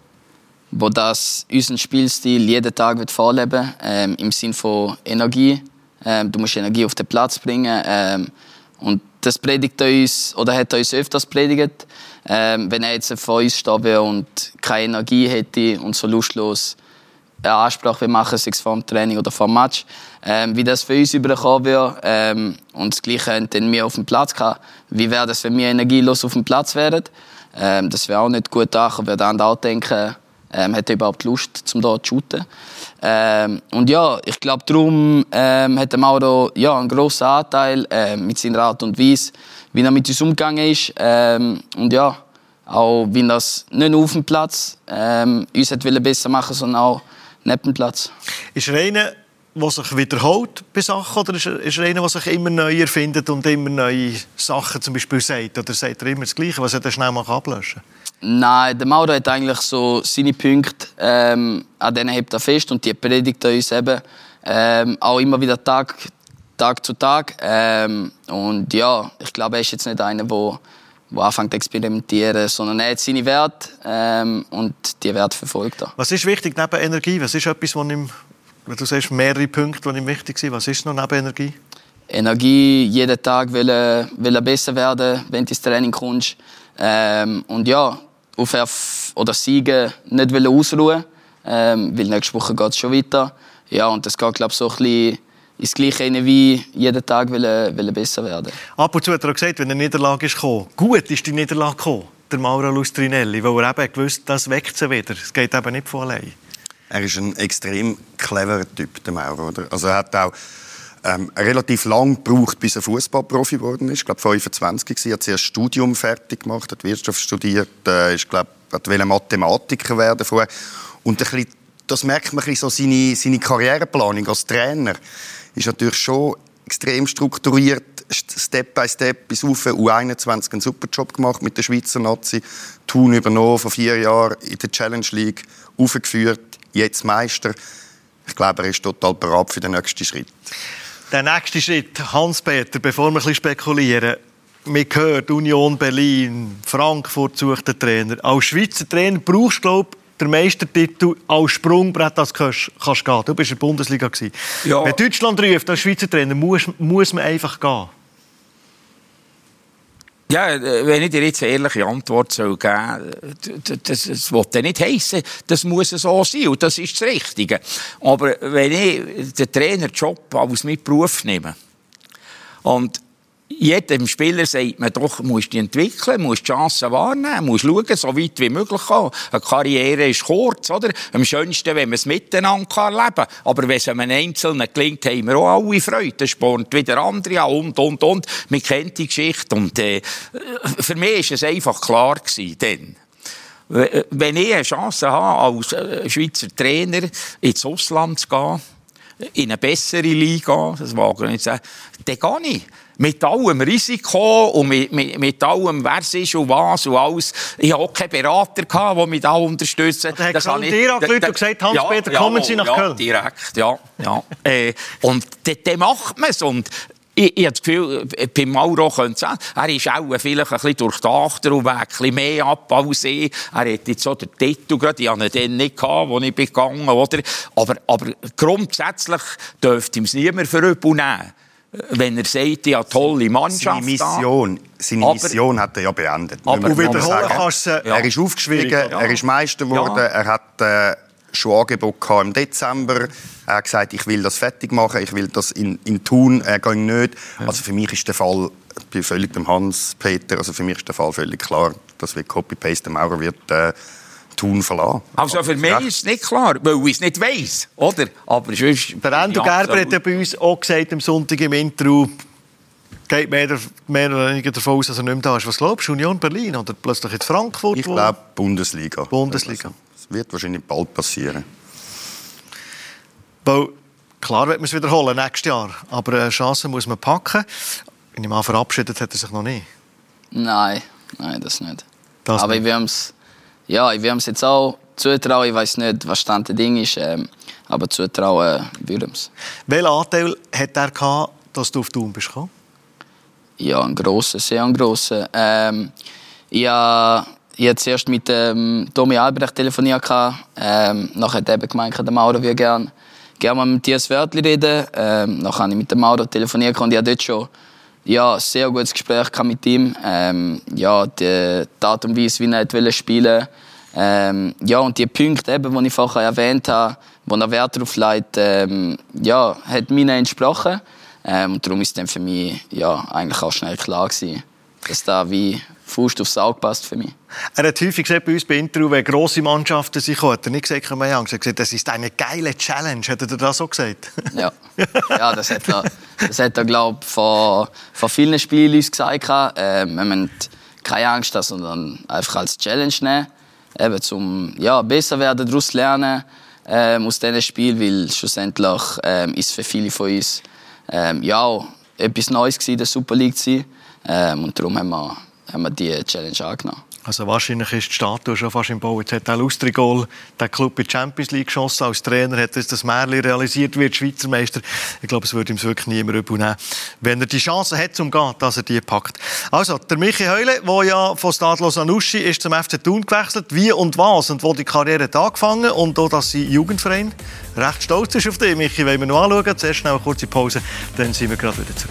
das unseren Spielstil jeden Tag wird vorleben, im Sinne von Energie. Du musst Energie auf den Platz bringen. Und das predigt er uns, oder hat er uns öfters predigt. Wenn er jetzt vor uns stehen würde und keine Energie hätte und so lustlos eine Ansprache machen, sei es vor dem Training oder vor dem Match, wie das für uns überkommen würde. Und das Gleiche hätten wir auf dem Platz gehabt. Wie wäre das, wenn wir energielos auf dem Platz wären? Das wäre auch nicht gut ankommen, würde dann auch denken, hat er überhaupt Lust, um hier zu shooten. Und ja, ich glaube, darum hat der Mauro einen grossen Anteil mit seiner Art und Weise, wie er mit uns umgegangen ist. Und ja, auch wie er es nicht nur auf dem Platz uns hat besser machen, sondern auch neben dem Platz. Ist er einer, der sich wiederholt bei Sachen, oder ist er einer, der sich immer neu erfindet und immer neue Sachen zum Beispiel sagt? Oder sagt er immer das Gleiche, was er dann schnell mal ablöschen kann? Nein, der Mauro hat eigentlich so seine Punkte, an denen hebt er fest und die predigt er uns eben auch immer wieder Tag zu Tag. Und ja, ich glaube, er ist jetzt nicht einer, der anfängt zu experimentieren, sondern er hat seine Werte und die Werte verfolgt er. Was ist wichtig neben Energie? Was ist etwas, was ihm, wenn du sagst, mehrere Punkte, die ihm wichtig sind, was ist noch neben Energie? Energie, jeden Tag will er besser werden, wenn du ins Training kommst. Und ja, oder siegen, nicht ausruhen, weil nächste Woche geht es schon weiter. Ja, und das geht, glaube ich, so ein bisschen ins Gleiche wie jeden Tag will er besser werden. Ab und zu hat er gesagt, wenn eine Niederlage ist gekommen, gut ist die Niederlage gekommen, der Mauro Lustrinelli, weil er eben gewusst, das weckt sie wieder. Es geht eben nicht von allein. Er ist ein extrem cleverer Typ, der Mauro. Oder? Also er hat auch relativ lang gebraucht, bis er Fußballprofi geworden ist. Ich glaube, 25 war er, hat zuerst Studium fertig gemacht, hat Wirtschaft studiert, wollte Mathematiker werden vorher. Und ein bisschen, das merkt man ein bisschen so seine Karriereplanung als Trainer ist natürlich schon extrem strukturiert, Step by Step bis auf U21 einen super Job gemacht mit der Schweizer Nazi, Thun übernommen, vor 4 Jahren in der Challenge League aufgeführt, jetzt Meister. Ich glaube, er ist total bereit für den nächsten Schritt. Der nächste Schritt, Hans-Peter, bevor wir ein bisschen spekulieren. Wir hören Union Berlin, Frankfurt sucht den Trainer. Als Schweizer Trainer brauchst du, glaube ich, den Meistertitel als Sprungbrett, das kannst du gehen. Du bist in der Bundesliga. Ja. Wenn Deutschland ruft als Schweizer Trainer, muss man einfach gehen. Ja, wenn ich dir jetzt eine ehrliche Antwort geben soll, das will ja nicht heissen, das muss so sein und das ist das Richtige. Aber wenn ich den Trainerjob als meinen Beruf nehme und jedem Spieler sagt man doch, musst dich entwickeln, musst die Chancen wahrnehmen, musst schauen, so weit wie möglich kommen. Eine Karriere ist kurz, oder? Am schönsten, wenn man es miteinander erleben kann. Aber wenn es einem Einzelnen gelingt, haben wir auch alle Freude. Das spornt wieder andere an und. Man kennt die Geschichte. Und für mich war es einfach klar gewesen, dann. Wenn ich eine Chance habe, als Schweizer Trainer ins Ausland zu gehen, in eine bessere Liga, das wage ich nicht sagen, dann gehe ich. Mit allem Risiko und mit allem, wer es ist und was und alles. Ich hatte auch keinen Berater, der mich da unterstützt. Der hat dir angerufen und gesagt, Hans-Peter, kommen Sie nach Köln. Direkt, ja. Und dann macht man es. Und ich habe das Gefühl, bei Mauro könnte es sein, er ist auch vielleicht ein bisschen durchdachter und wägt ein bisschen mehr ab als ich. Er hat jetzt so den Titel gerade, ich hatte ihn dann nicht gehabt, als ich gegangen bin. Aber grundsätzlich dürfte ihm es niemand vorübernehmen. Wenn er sagt, ja, tolle Mannschaft. Seine Mission hat er ja beendet. Aber wiederholen kannst du. Er ist aufgestiegen, er ist Meister geworden, er hat schon Angebot im Dezember. Er hat gesagt, ich will das fertig machen, ich will das in Thun, gehe nicht. Also für mich ist der Fall, ich bin völlig dem Hans-Peter, also für mich ist der Fall völlig klar, dass wir Copy-Paste, der Maurer wird Thun verlassen. Also für mich ist es nicht klar, weil ich es nicht weiss, oder? Aber sonst, Der Endo Gerber hat ja bei uns auch gesagt, am Sonntag im Interview, geht mehr oder weniger davon aus, dass er nicht mehr da ist. Was glaubst du, Union Berlin oder plötzlich jetzt Frankfurt? Ich glaube Bundesliga. Bundesliga. Das wird wahrscheinlich bald passieren. Weil, klar wird man es wiederholen nächstes Jahr, aber eine Chance muss man packen. Ich nehme an, verabschiedet hat er sich noch nicht. Nein, das nicht. Das aber nicht. ich will es jetzt auch zutrauen. Ich weiß nicht, was Stand der Dinge ist, aber zutrauen würde es. Welchen Anteil hat er gehabt, dass du auf Thun bist gekommen? Ja, einen grossen, sehr grossen. Ich habe zuerst mit Tommy Albrecht telefoniert. Nachher hat er gemeint, der Mauro würde gerne mal mit Matthias Wörtli reden. Nachher habe ich mit dem Mauro telefoniert und ich hatte dort schon ein sehr gutes Gespräch mit ihm. Die Art und Weise, wie er spielen wollte. Und die Punkte, die ich vorher erwähnt habe, wo er Wert darauf legt, hat mir entsprochen. Und darum ist es dann für mich eigentlich auch schnell klar gewesen, dass da wie Faust aufs Auge passt für mich. Er hat häufig gesagt bei uns bei Interview, wenn grosse Mannschaften sich kommen, hat er nicht gesagt, er hat gesagt, das ist eine geile Challenge. Hat er das so gesagt? Ja, das hat er glaube ich, von vielen Spielen uns gesagt. Wir müssen keine Angst haben, sondern einfach als Challenge nehmen, eben zum besser werden, daraus lernen aus diesem Spiel, weil schlussendlich ist für viele von uns auch etwas Neues gewesen, der Super League zu sein. Und darum haben wir diese Challenge angenommen. Also wahrscheinlich ist die Statue schon fast im Bau. Jetzt hat Lustrigol den Club in die Champions League geschossen. Als Trainer hat er das Märchen realisiert, wird Schweizer Meister. Ich glaube, es würde ihm wirklich niemand übel nehmen, wenn er die Chance hat, zum gehen, dass er die packt. Also, der Michi Heule, der ja von Stade Lausanne-Uschi ist zum FC Thun gewechselt. Wie und was und wo die Karriere hat angefangen und auch, dass sein Jugendverein recht stolz ist auf dich. Michi, wollen wir noch anschauen. Zuerst schnell eine kurze Pause, dann sind wir gerade wieder zurück.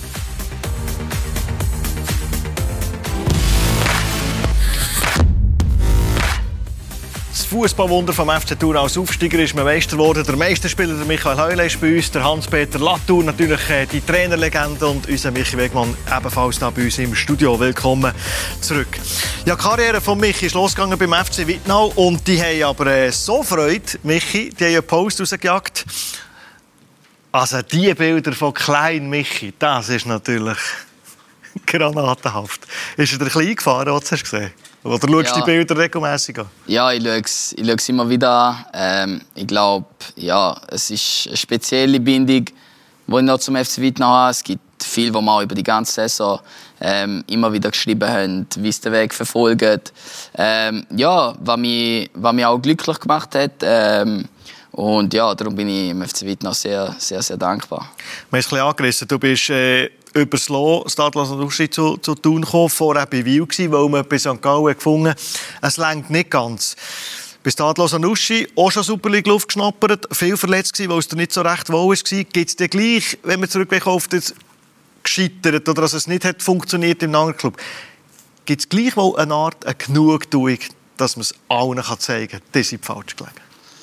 Das Fußballwunder vom FC Thun als Aufsteiger ist man Meister geworden. Der Meisterspieler, der Michael Heule, ist bei uns, der Hans-Peter Latour, natürlich die Trainerlegende und unser Michi Wegmann ebenfalls da bei uns im Studio. Willkommen zurück. Ja, die Karriere von Michi ist losgegangen beim FC Wittnau und die haben aber so Freude, Michi, die haben einen Post rausgejagt. Also die Bilder von klein Michi, das ist natürlich granatenhaft. Ist er dir klein gefahren, was hast du gesehen? Oder schaust du die Bilder regelmässig an? Ja, ich schaue es immer wieder an. Ich glaube, es ist eine spezielle Bindung, die ich noch zum FC Wittnau habe. Es gibt viel, was wir auch über die ganze Saison immer wieder geschrieben haben, wie es den Weg verfolgt. Was mich auch glücklich gemacht hat. Und darum bin ich im FC Wittnau sehr, sehr, sehr dankbar. Wir haben es ein bisschen angerissen. Du bist über das Stade Lausanne-Uschi zu Thun gekommen, vorher bei Wil, weil man bei St. Gallen gefunden, es reicht nicht ganz. Bei Stade Lausanne-Uschi auch schon Super League Luft geschnappert, viel verletzt gewesen, weil es dir nicht so recht wohl war. Gibt es dir gleich, wenn wir zurückkommen auf das gescheitert oder dass es nicht hat funktioniert im anderen Club, gibt es gleich wohl eine Art eine Genugtuung, dass man es allen zeigen kann, die sind falsch gelegen?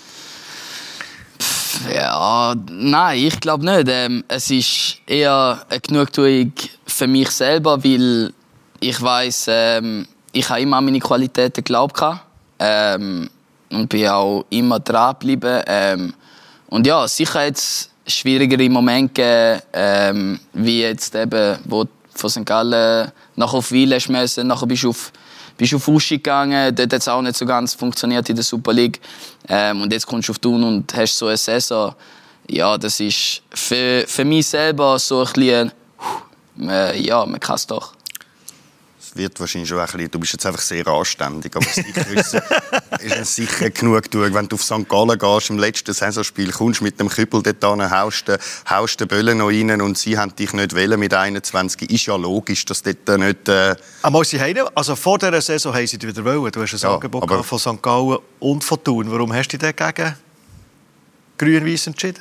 Ja, nein, ich glaube nicht. Es ist eher eine Genugtuung für mich selber, weil ich weiss, ich habe immer an meine Qualitäten geglaubt und bin auch immer dran geblieben. Und ja, sicher jetzt schwierigere Momente gegeben, wie jetzt eben, wo du von St. Gallen nachher auf Wil hast müssen, nachher bist du auf Uschi gegangen, dort hat es auch nicht so ganz funktioniert in der Super League. Und jetzt kommst du auf Thun und hast so eine Saison. Ja, das ist für mich selber so ein bisschen, man kann es doch. Es wird wahrscheinlich schon ein bisschen, du bist jetzt einfach sehr anständig, aber sicher ist es sicher genug genug. Wenn du auf St. Gallen gehst, im letzten Saisonspiel, kommst mit dem Küppel dort hin, haust den Böllen noch rein und sie haben dich nicht wählen mit 21. Ist ja logisch, dass dort nicht... Also vor dieser Saison haben sie dich wieder wollen. Du hast ein Angebot von St. Gallen und von Thun. Warum hast du dich gegen Grün-Weiss entschieden?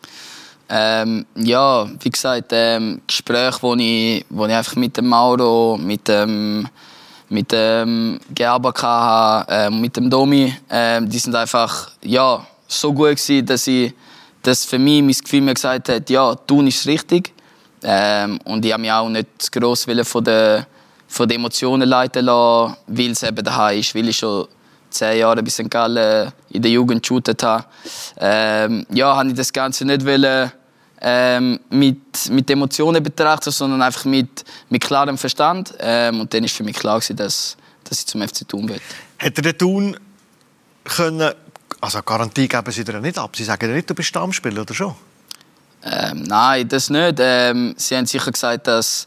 Wie gesagt, Gespräche, wo ich einfach mit dem Mauro, mit dem Gerber hatte, mit dem Domi, die sind einfach so gut gewesen, dass für mich mein Gefühl mir gesagt hat, Thun ist richtig. Und ich habe mich auch nicht zu gross von den Emotionen leiten lassen, weil es eben daheim ist, weil ich schon 10 Jahren bei St. Gallen in der Jugend geshootet habe, habe ich das Ganze nicht wollen, mit Emotionen betrachten, sondern einfach mit klarem Verstand. Und dann war für mich klar, dass ich zum FC Thun will. Hätte der Thun können, also Garantie geben sie dir nicht ab? Sie sagen nicht, du bist Stammspieler, oder schon? Nein, das nicht. Sie haben sicher gesagt, dass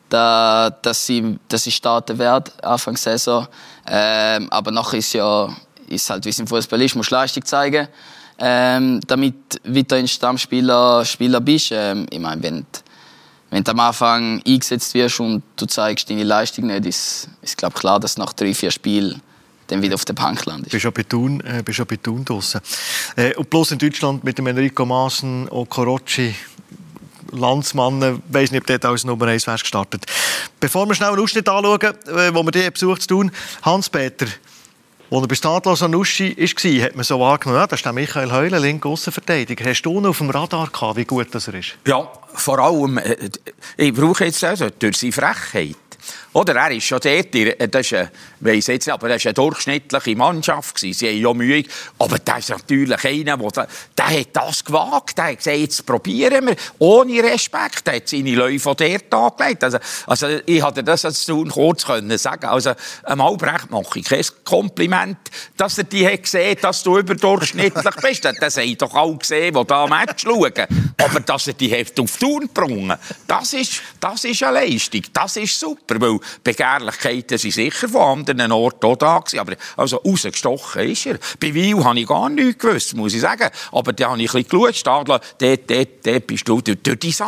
ich starten werde, Anfang der Saison. Aber nachher ist halt, wie es im Fußball ist, musst du Leistung zeigen, damit du wieder ein Stammspieler bist. Ich meine, wenn du am Anfang eingesetzt wirst und du zeigst deine Leistung nicht, ist glaube ich, klar, dass nach 3-4 Spielen dann wieder auf der Bank landest. Bist du bei Thun draussen. Und bloß in Deutschland mit dem Enrico Maaßen, Okorochi, Landsmann, ich weiss nicht, ob dort als Nummer 1 wärst gestartet. Bevor wir schnell einen Ausschnitt anschauen, wo wir dich besucht haben, Hans-Peter, als er bei Stadler Nuschi war, hat man so wahrgenommen, das ist der Michael Heule, linker Aussenverteidiger. Hast du ihn auf dem Radar gehabt, wie gut das er ist? Ja, vor allem, ich brauche jetzt also durch seine Frechheit. Oder er ist schon dort, das ist eine durchschnittliche Mannschaft gewesen. Sie haben ja Mühe, aber der ist natürlich einer, der hat das gewagt. Der hat gesagt, jetzt probieren wir, ohne Respekt. Der hat seine Läufe dort angelegt. Also ich hatte das als Thun kurz können sagen. Also einem Albrecht mache ich kein Kompliment, dass er die hat gesehen, dass du überdurchschnittlich bist. Das haben doch alle gesehen, die da Match schauen. Aber dass er die hat auf Thun gebrungen, das ist eine Leistung. Das ist super, weil Begehrlichkeiten sind sicher von anderen Orten auch da gewesen, aber also rausgestochen ist er. Bei Wil habe ich gar nichts gewusst, muss ich sagen. Aber da habe ich ein bisschen geschaut, Stadler, dort bist du durch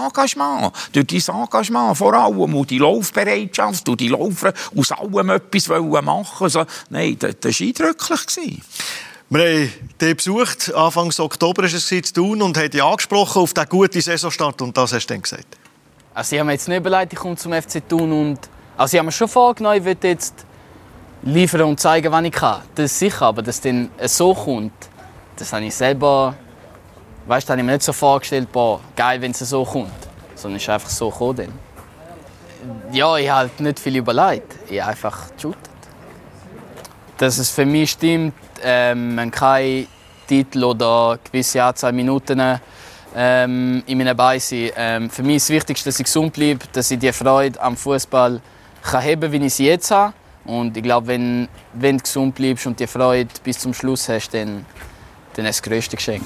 dein Engagement, vor allem, und die Laufbereitschaft, und die Laufen aus allem etwas machen. Also, nein, das war eindrücklich. Wir haben dich besucht, Anfang Oktober war es zu Thun, und haben dich angesprochen auf den guten Saisonstart, und das hast du dann gesagt. Also ich habe mir jetzt nicht überlegt, ich komme zum FC Thun, und also ich habe mir schon vorgenommen, ich will jetzt liefern und zeigen, was ich kann. Das ist sicher, aber dass es dann so kommt, das habe ich selber, das habe ich mir nicht so vorgestellt, geil, wenn es so kommt. Sondern es ist einfach so gekommen. Ja, ich habe halt nicht viel überlegt. Ich habe einfach geshootet. Dass es für mich stimmt, man keinen Titel oder gewisse Anzahl Minuten in meinen Beinen sein. Für mich ist das Wichtigste, dass ich gesund bleibe, dass ich die Freude am Fußball haben kann, wie ich sie jetzt habe. Und ich glaube, wenn du gesund bleibst und die Freude bis zum Schluss hast, dann ist das grösste Geschenk.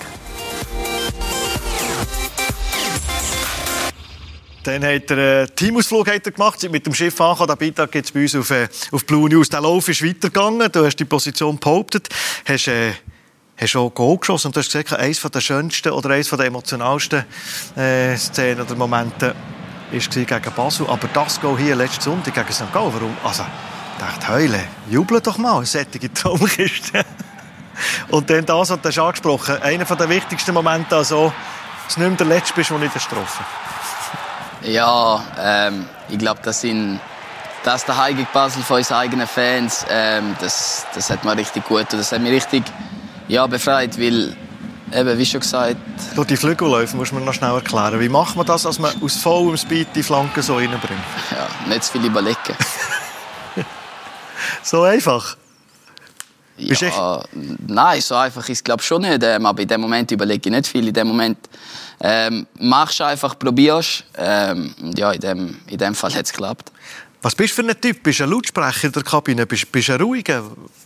Dann hat er einen Teamausflug gemacht, mit dem Schiff angekommen. Den Beitrag gibt es bei uns auf Blue News. Der Lauf ist weitergegangen, du hast die Position behauptet, hast auch Goal geschossen und du hast gesagt, eines der schönsten oder eines der emotionalsten Szenen oder Momente war gegen Basel. Aber das Goal hier letzten Sonntag gegen St. Gallen, warum? Also, ich dachte, Heule, jubel doch mal, eine solche Traumkiste. Und dann das, was du hast angesprochen, einer der wichtigsten Momente, also, dass du nicht mehr der Letzte bist, der nicht getroffen hat. Ja, ich glaube, das der Heim Basel von unseren eigenen Fans, das hat mir richtig gut und das hat mich richtig befreit, weil, eben, wie schon gesagt... Durch die Flügelläufe muss man noch schnell erklären. Wie macht man das, als man aus vollem Speed die Flanken so reinbringt? Ja, nicht zu viel überlegen. So einfach? Ja, nein, so einfach ist es glaube schon nicht. Aber in dem Moment überlege ich nicht viel. In dem Moment machst du einfach, probierst. Und ja, in dem Fall hat es geklappt. Was bist du für ein Typ? Bist du ein Lautsprecher in der Kabine? Bist du ein Ruhiger?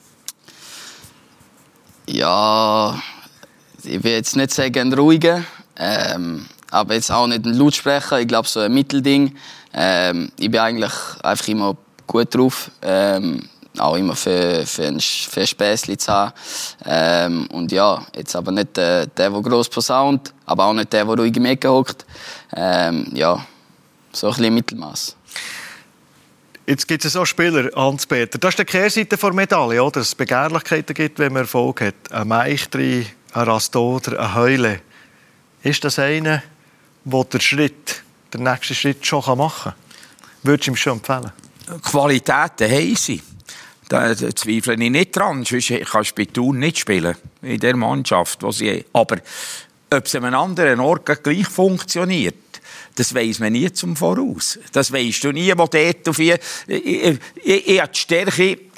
Ja, ich will jetzt nicht sagen ein Ruhiger, aber jetzt auch nicht ein Lautsprecher. Ich glaube, so ein Mittelding. Ich bin eigentlich einfach immer gut drauf. Auch immer für ein Späßchen zu haben. Und ja, jetzt aber nicht der gross posaunt, aber auch nicht der ruhig im Ecken hockt. Ja, so ein bisschen Mittelmaß. Jetzt gibt es so Spieler, Hans-Peter. Das ist die Kehrseite der Medaille, oder? Dass es Begehrlichkeiten gibt, wenn man Erfolg hat. Ein Meichtri, ein Rastoder, ein Heule. Ist das einer, der den nächsten Schritt schon machen kann? Würdest du ihm schon empfehlen? Qualitäten haben sie. Da zweifle ich nicht dran. Sonst kannst du bei Thun nicht spielen. In der Mannschaft, die sie haben. Aber ob es an einem anderen Ort gleich funktioniert, das weiss man nie zum Voraus. Das weisst du nie, wo dort auf ich habe die Stärke,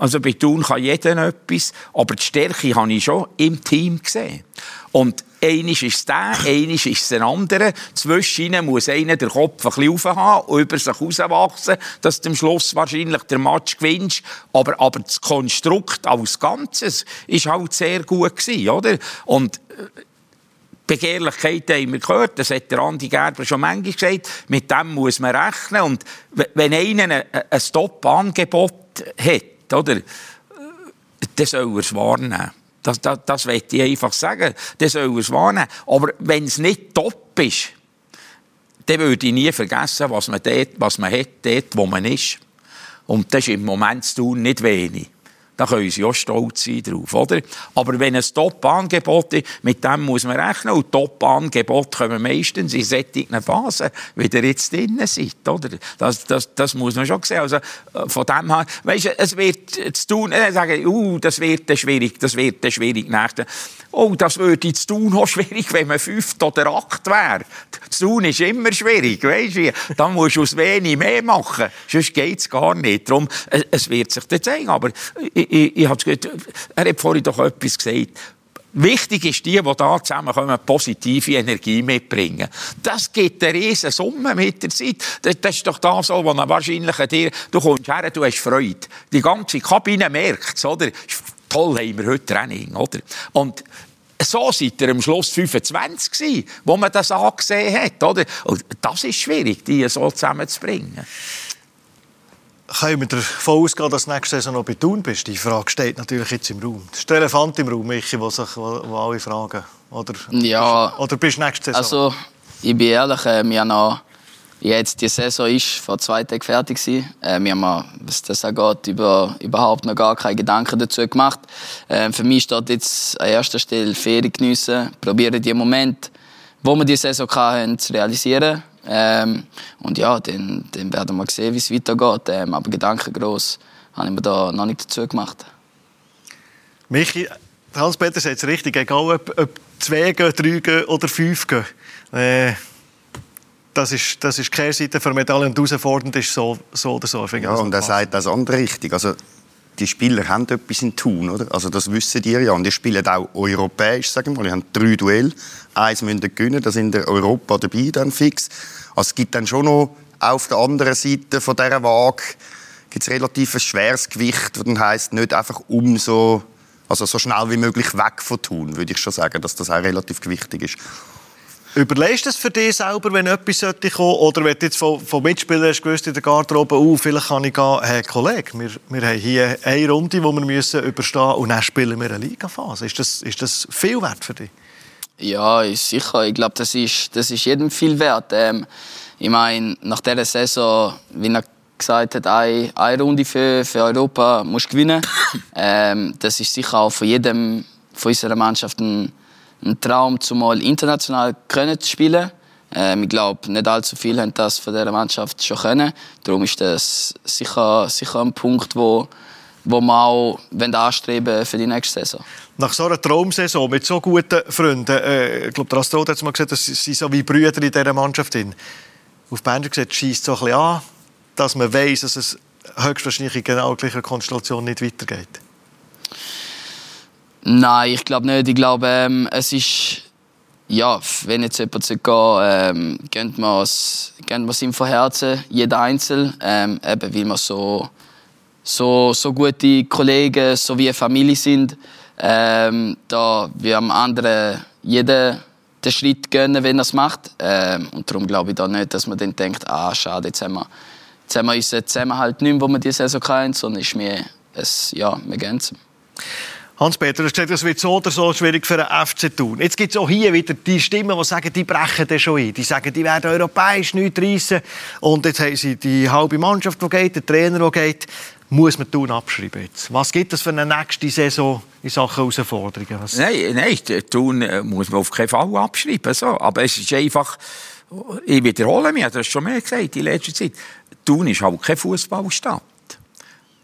Also bei Thun kann jeder etwas, aber die Stärke habe ich schon im Team gesehen. Und einisch ist es der, einisch ist es ein anderer. Zwischen muss einer den Kopf ein bisschen raufhaben und über sich rauswachsen, dass du am Schluss wahrscheinlich den Match gewinnst. Aber das Konstrukt als Ganzes ist halt sehr gut gewesen, oder? Und Begehrlichkeit haben wir gehört, das hat der Andi Gerber schon manchmal gesagt, mit dem muss man rechnen. Und wenn einer ein Top-Angebot hat, oder, dann soll er es wahrnehmen. Das möchte ich einfach sagen. Der soll es wahrnehmen. Aber wenn es nicht top ist, dann würde ich nie vergessen, was man hat, dort, wo man ist. Und das ist im Moment zu tun nicht wenig. Da können sie auch stolz sein drauf, oder? Aber wenn ein Top-Angebot ist, mit dem muss man rechnen. Und Top-Angebote kommen meistens in solchen Phasen, wie ihr jetzt drinnen seid, oder? Das muss man schon sehen. Also, von dem her, weisst du, es wird zu tun, sagen, das wird schwierig, nächste. Oh, das würde zu tun auch schwierig, wenn man 5. oder 8. wäre. Zu tun ist immer schwierig, weisst du? Dann musst du aus wenig mehr machen. Sonst geht es gar nicht. Darum, es wird sich dann zeigen. Aber ich habe gehört, er hat vorhin doch etwas gesagt. Wichtig ist die da zusammenkommen, positive Energie mitbringen. Das gibt eine riesen Summe mit der Zeit. Das ist doch das, was man wahrscheinlich dir, du kommst her, du hast Freude. Die ganze Kabine merkt es, oder? Toll haben wir heute Training, oder? Und so seid ihr am Schluss 25 gewesen, wo man das angesehen hat, oder? Und das ist schwierig, die so zusammenzubringen. Können wir davon ausgehen, dass du nächste Saison noch bei Thun bist? Die Frage steht natürlich jetzt im Raum. Das ist der Elefant im Raum, Michi, wo alle fragen. Oder bist du nächste Saison? Also, ich bin ehrlich, jetzt die Saison ist vor 2 Tagen fertig gewesen. Wir haben, was das angeht, überhaupt noch gar keine Gedanken dazu gemacht. Für mich steht jetzt an erster Stelle Ferien geniessen, probieren die Momente, wo wir die Saison hatten, zu realisieren. Und ja, dann werden wir sehen, wie es weitergeht. Aber Gedanken gross habe ich mir da noch nicht dazu gemacht. Michi, Hans-Peter sagt es richtig, egal ob 2 gehen, 3 gehen oder 5 gehen. Das ist die Kehrseite für Medaille und herausfordernd ist so oder so. Ja, und er sagt das andere richtig. Also, die Spieler haben etwas in Thun, oder? Also das wissen die ja. Und die spielen auch europäisch, sagen wir mal. Die haben 3 Duelle. 1 müssen gewinnen, da sind in Europa dabei, dann fix. Also es gibt dann schon noch auf der anderen Seite von dieser Waage gibt's relativ ein schweres Gewicht, das dann heisst, nicht einfach so schnell wie möglich weg von Thun, würde ich schon sagen, dass das auch relativ gewichtig ist. Überlegst du es für dich selber, wenn etwas kommen sollte? Oder wenn du jetzt von Mitspielern hast gewusst in der Garderobe, vielleicht kann ich gehen, hey Kollege, wir haben hier eine Runde, die wir müssen überstehen müssen, und dann spielen wir eine Ligaphase. Ist das viel wert für dich? Ja, sicher. Ich glaube, das ist jedem viel wert. Ich meine, nach dieser Saison, wie er gesagt hat, eine Runde für Europa musst du gewinnen. Das ist sicher auch von jedem von unserer Mannschaft ein Traum, zumal international zu spielen. Ich glaube, nicht allzu viele haben das von dieser Mannschaft schon können. Darum ist das sicher ein Punkt, wo wir auch anstreben für die nächste Saison. Nach so einer Traumsaison mit so guten Freunden, ich glaube, der Astrod hat es mal gesagt, dass sie so wie Brüder in dieser Mannschaft sind. Auf Bänder gesagt, scheisst so ein bisschen an, dass man weiss, dass es höchstwahrscheinlich in genau gleicher Konstellation nicht weitergeht. Nein, ich glaube nicht. Ich glaube, es ist, ja, wenn jetzt jemand zu gehen, gönnt man es ihm von Herzen, jeder Einzel, eben weil wir so gute Kollegen, so wie eine Familie sind, da wir am anderen jeden den Schritt gönnen, wenn er es macht. Und darum glaube ich da nicht, dass man dann denkt, schade, jetzt haben wir unseren Zusammenhalt nicht mehr, wo wir diese Saison hatten, sondern ist mir wir gönnen es. Hans-Peter, du hast gesagt, es wird so oder so schwierig für den FC Thun. Jetzt gibt es auch hier wieder die Stimmen, die sagen, die brechen das schon ein. Die sagen, die werden europäisch nichts reissen. Und jetzt haben sie die halbe Mannschaft, die geht, der Trainer, der geht. Muss man Thun abschreiben jetzt? Was gibt es für eine nächste Saison in Sachen Herausforderungen? Nein, Thun muss man auf keinen Fall abschreiben. So. Aber es ist einfach, ich wiederhole mich, das hast schon mehr gesagt in letzter Zeit, Thun ist halt keine Fußballstadt.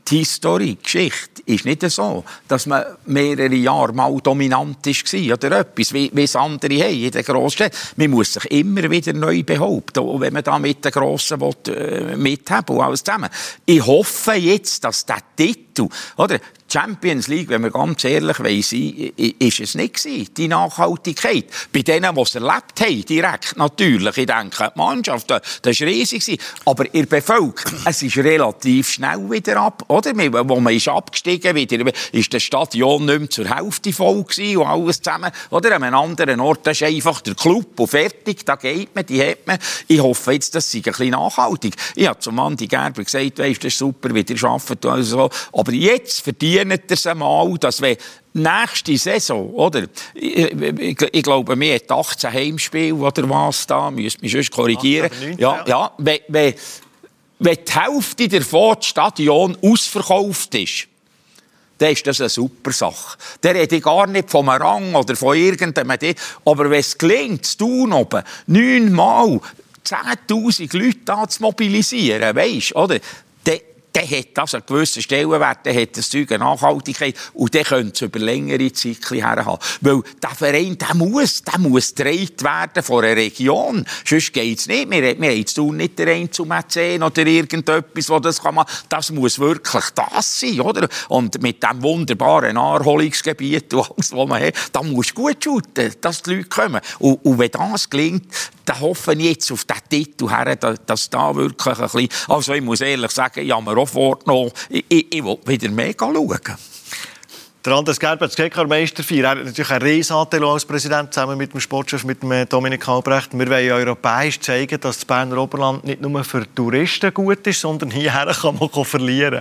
die Historie, die Geschichte, ist nicht so, dass man mehrere Jahre mal dominant war oder etwas, wie es andere haben in den Grossstädten. Man muss sich immer wieder neu behaupten, auch wenn man da mit den Grossen mithaben und alles zusammen. Ich hoffe jetzt, dass der Titel, oder? Champions League, wenn wir ganz ehrlich sein, ist es nicht gewesen, die Nachhaltigkeit. Bei denen, die es erlebt haben, direkt natürlich. Ich denke, die Mannschaft, das war riesig. Aber in der Bevölkerung, es ist relativ schnell wieder ab, oder? Wo man ist abgestiegen wieder, ist das Stadion nicht mehr zur Hälfte voll gewesen und alles zusammen. Oder an einem anderen Ort, das ist einfach der Club und fertig, da geht man, die hat man. Ich hoffe jetzt, das sei ein bisschen nachhaltig. Ich habe zum Andi Gerber gesagt, weisst, das ist super, wie ihr arbeitet. Also, aber jetzt verdient ihr es einmal, dass wenn nächste Saison, oder? Ich glaube, wir haben 18 Heimspiele oder was da, müsst mich sonst korrigieren. 19, ja. Wenn die Hälfte davon das Stadion ausverkauft ist, dann ist das eine super Sache. Da rede ich gar nicht vom Rang oder von irgendjemandem. Aber wenn es gelingt, zu tun oben, 9-mal 10'000 Leute da zu mobilisieren, weisst, oder? Dann hat das einen gewissen Stellenwert, dann hat das Zeug eine Nachhaltigkeit und dann könnte es über längere Zyklen herhaben. Weil der Verein, der muss getragen werden von einer Region. Sonst geht es nicht. Wir haben jetzt nicht den Einzelmäzen oder irgendetwas, das das kann machen. Das muss wirklich das sein, oder? Und mit diesem wunderbaren Naherholungsgebiet und alles, was man hat, da muss gut shooten, dass die Leute kommen. Und wenn das gelingt, dann hoffe ich jetzt auf diesen Titel her, dass da wirklich ein bisschen... Also ich muss ehrlich sagen, ich habe mir auch vorgenommen, ich will wieder mehr schauen. Der Anders Gerber hat das GK-Meisterfeier. Er hat natürlich einen Riesenanteil als Präsident, zusammen mit dem Sportchef, mit dem Dominik Albrecht. Wir wollen europäisch zeigen, dass das Berner Oberland nicht nur für Touristen gut ist, sondern hierher kann man verlieren.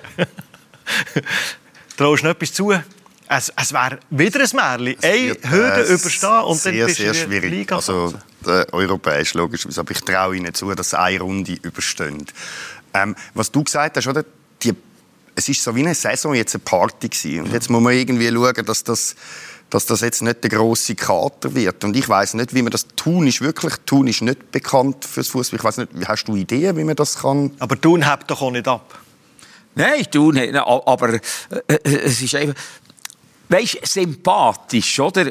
Traust du noch etwas zu? Es wäre wieder ein Märchen. Eine Hürde überstehen und dann bist du in der Liga. Also, europäisch logischerweise. Aber ich traue Ihnen zu, dass eine Runde überstehen. Was du gesagt hast, oder? Es ist so wie eine Saison jetzt eine Party gewesen. Und jetzt muss man irgendwie schauen, dass das jetzt nicht der grosse Kater wird. Und ich weiss nicht, wie man das Thun ist nicht bekannt fürs Fußball. Ich weiss nicht, hast du Ideen, wie man das kann? Aber Thun hebt doch auch nicht ab. Nein, Thun, aber es ist einfach... Weisst, sympathisch, oder?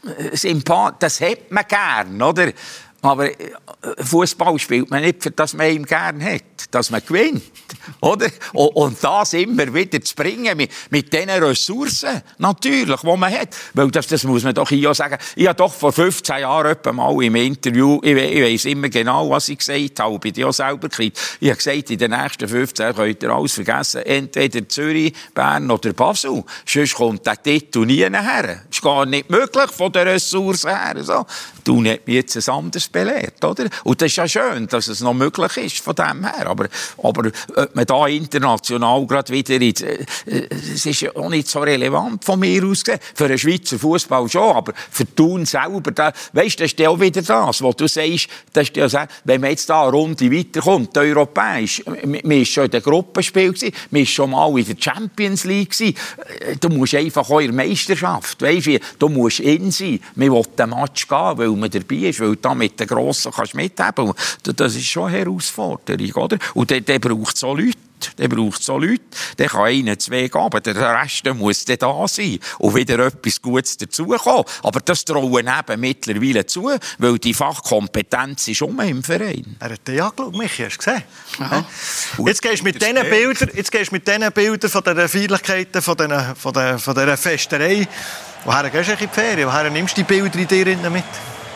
Das hat man gern, oder? Aber Fußball spielt man nicht, für das man ihn gern hat, dass man gewinnt, oder? Und das immer wieder zu bringen mit den Ressourcen, natürlich, die man hat. Weil das muss man doch hier sagen. Ich habe doch vor 15 Jahren etwa mal im Interview, ich weiss immer genau, was ich gesagt habe, bin ich auch selber gekriegt. Ich habe gesagt, in den nächsten 15 Jahren könnt ihr alles vergessen. Entweder Zürich, Bern oder Basel. Sonst kommt der Titel nie her. Das ist gar nicht möglich von den Ressourcen her. So. Du hast mich jetzt ein anderes belehrt, oder? Und das ist ja schön, dass es noch möglich ist von dem her. Aber ob man da international gerade wieder es ist ja auch nicht so relevant von mir aus gesehen. Für den Schweizer Fußball schon, aber für Thun selber, weisst, das ist ja auch wieder das, was du sagst, das ist ja so, wenn man jetzt da eine Runde weiterkommt, europäisch, man war schon in den Gruppenspielen, man war schon mal in der Champions League, du musst einfach auch in der Meisterschaft, weisst, du musst in sein, man will den Match gehen, weil man dabei ist, weil du da mit den Grossen kannst mithaben. Das ist schon eine Herausforderung, oder? Und dann braucht es so Leute. Dann kann einer, zwei gehen, aber der Rest muss dann da sein und wieder etwas Gutes dazukommen. Aber das trauen eben mittlerweile zu, weil die Fachkompetenz ist im Verein. Er hat dich angeschaut, Michi, hast du gesehen? Ja. Jetzt gehst du mit diesen Bildern von diesen Feierlichkeiten, von dieser Festerei. Woher gehst du in die Ferien? Woher nimmst du die Bilder in dir mit?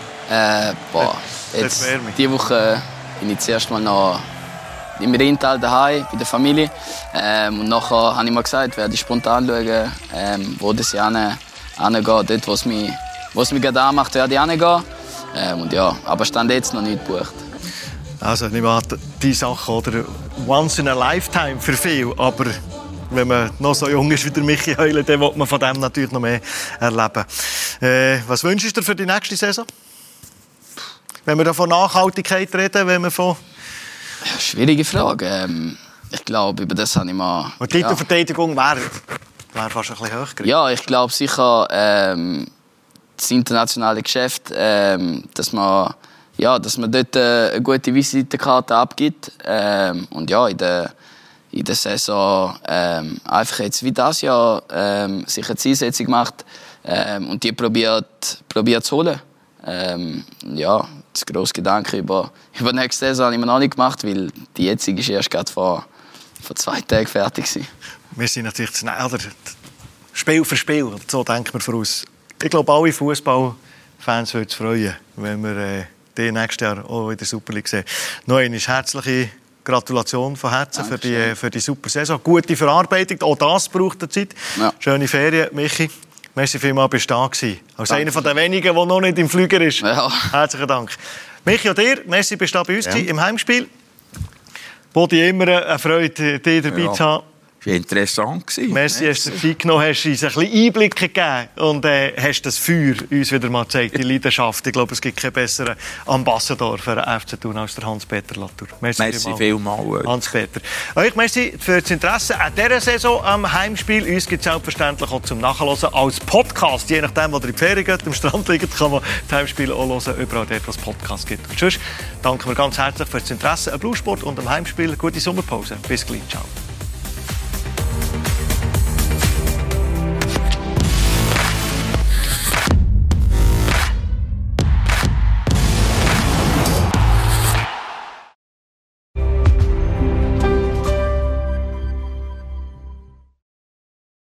Jetzt, diese Woche bin ich zuerst mal noch im Rheintal daheim bei der Familie. Und nachher habe ich mir gesagt, werde ich spontan schauen, wo das hingehen. Dort, wo es mich gerade anmacht, werde ich hingehen. Und ja, aber stand jetzt noch nicht gebucht. Also, ich meine, die Sache, oder? Once in a lifetime für viele. Aber wenn man noch so jung ist wie der Michi Heulen, dann will man von dem natürlich noch mehr erleben. Was wünschst du dir für die nächste Saison? Wenn wir da von Nachhaltigkeit reden, wenn wir von... Ja, schwierige Frage. Ich glaube, über das habe ich mal... Und die Titelverteidigung wäre fast ein bisschen höher. Ja, ich glaube sicher das internationale Geschäft, dass man dort eine gute Visitenkarte abgibt. Und ja, in in der Saison einfach jetzt wie das Jahr sich eine Zielsetzung macht und die probiert zu holen. Ja, das grosse Gedanke über die nächste Saison habe ich mir noch nicht gemacht, weil die jetzige ist erst gerade vor 2 Tagen fertig gewesen. Wir sind natürlich zu schnell, oder? Spiel für Spiel, so denken wir voraus. Ich glaube, alle Fußballfans würden es freuen, wenn wir die nächstes Jahr auch in der Super League sehen. Noch einmal herzliche Gratulation von Herzen für die super Saison. Gute Verarbeitung, auch das braucht Zeit. Ja. Schöne Ferien, Michi. Merci vielmals, bist du da gewesen. Als einer der wenigen, der noch nicht im Flüger ist. Ja. Herzlichen Dank. Michi und dir, merci, bist du da bei uns im Heimspiel. Bodi, immer eine Freude, dich dabei zu haben. Das war interessant. Merci, dass du dir Zeit genommen hast, uns ein bisschen Einblicke gegeben und hast das Feuer uns wieder mal gezeigt, die Leidenschaft. Ich glaube, es gibt keinen besseren Ambassador für den FC Thun als der Hans-Peter Latour. Merci vielmals. Hans-Peter. Euch merci für das Interesse an dieser Saison am Heimspiel. Uns gibt es selbstverständlich auch zum Nachhören als Podcast. Je nachdem, wo ihr in die Ferien geht, am Strand liegt, kann man das Heimspiel auch hören, überall dort, wo es Podcasts gibt. Und sonst danken wir ganz herzlich für das Interesse an Bluesport und am Heimspiel. Gute Sommerpause. Bis gleich. Ciao.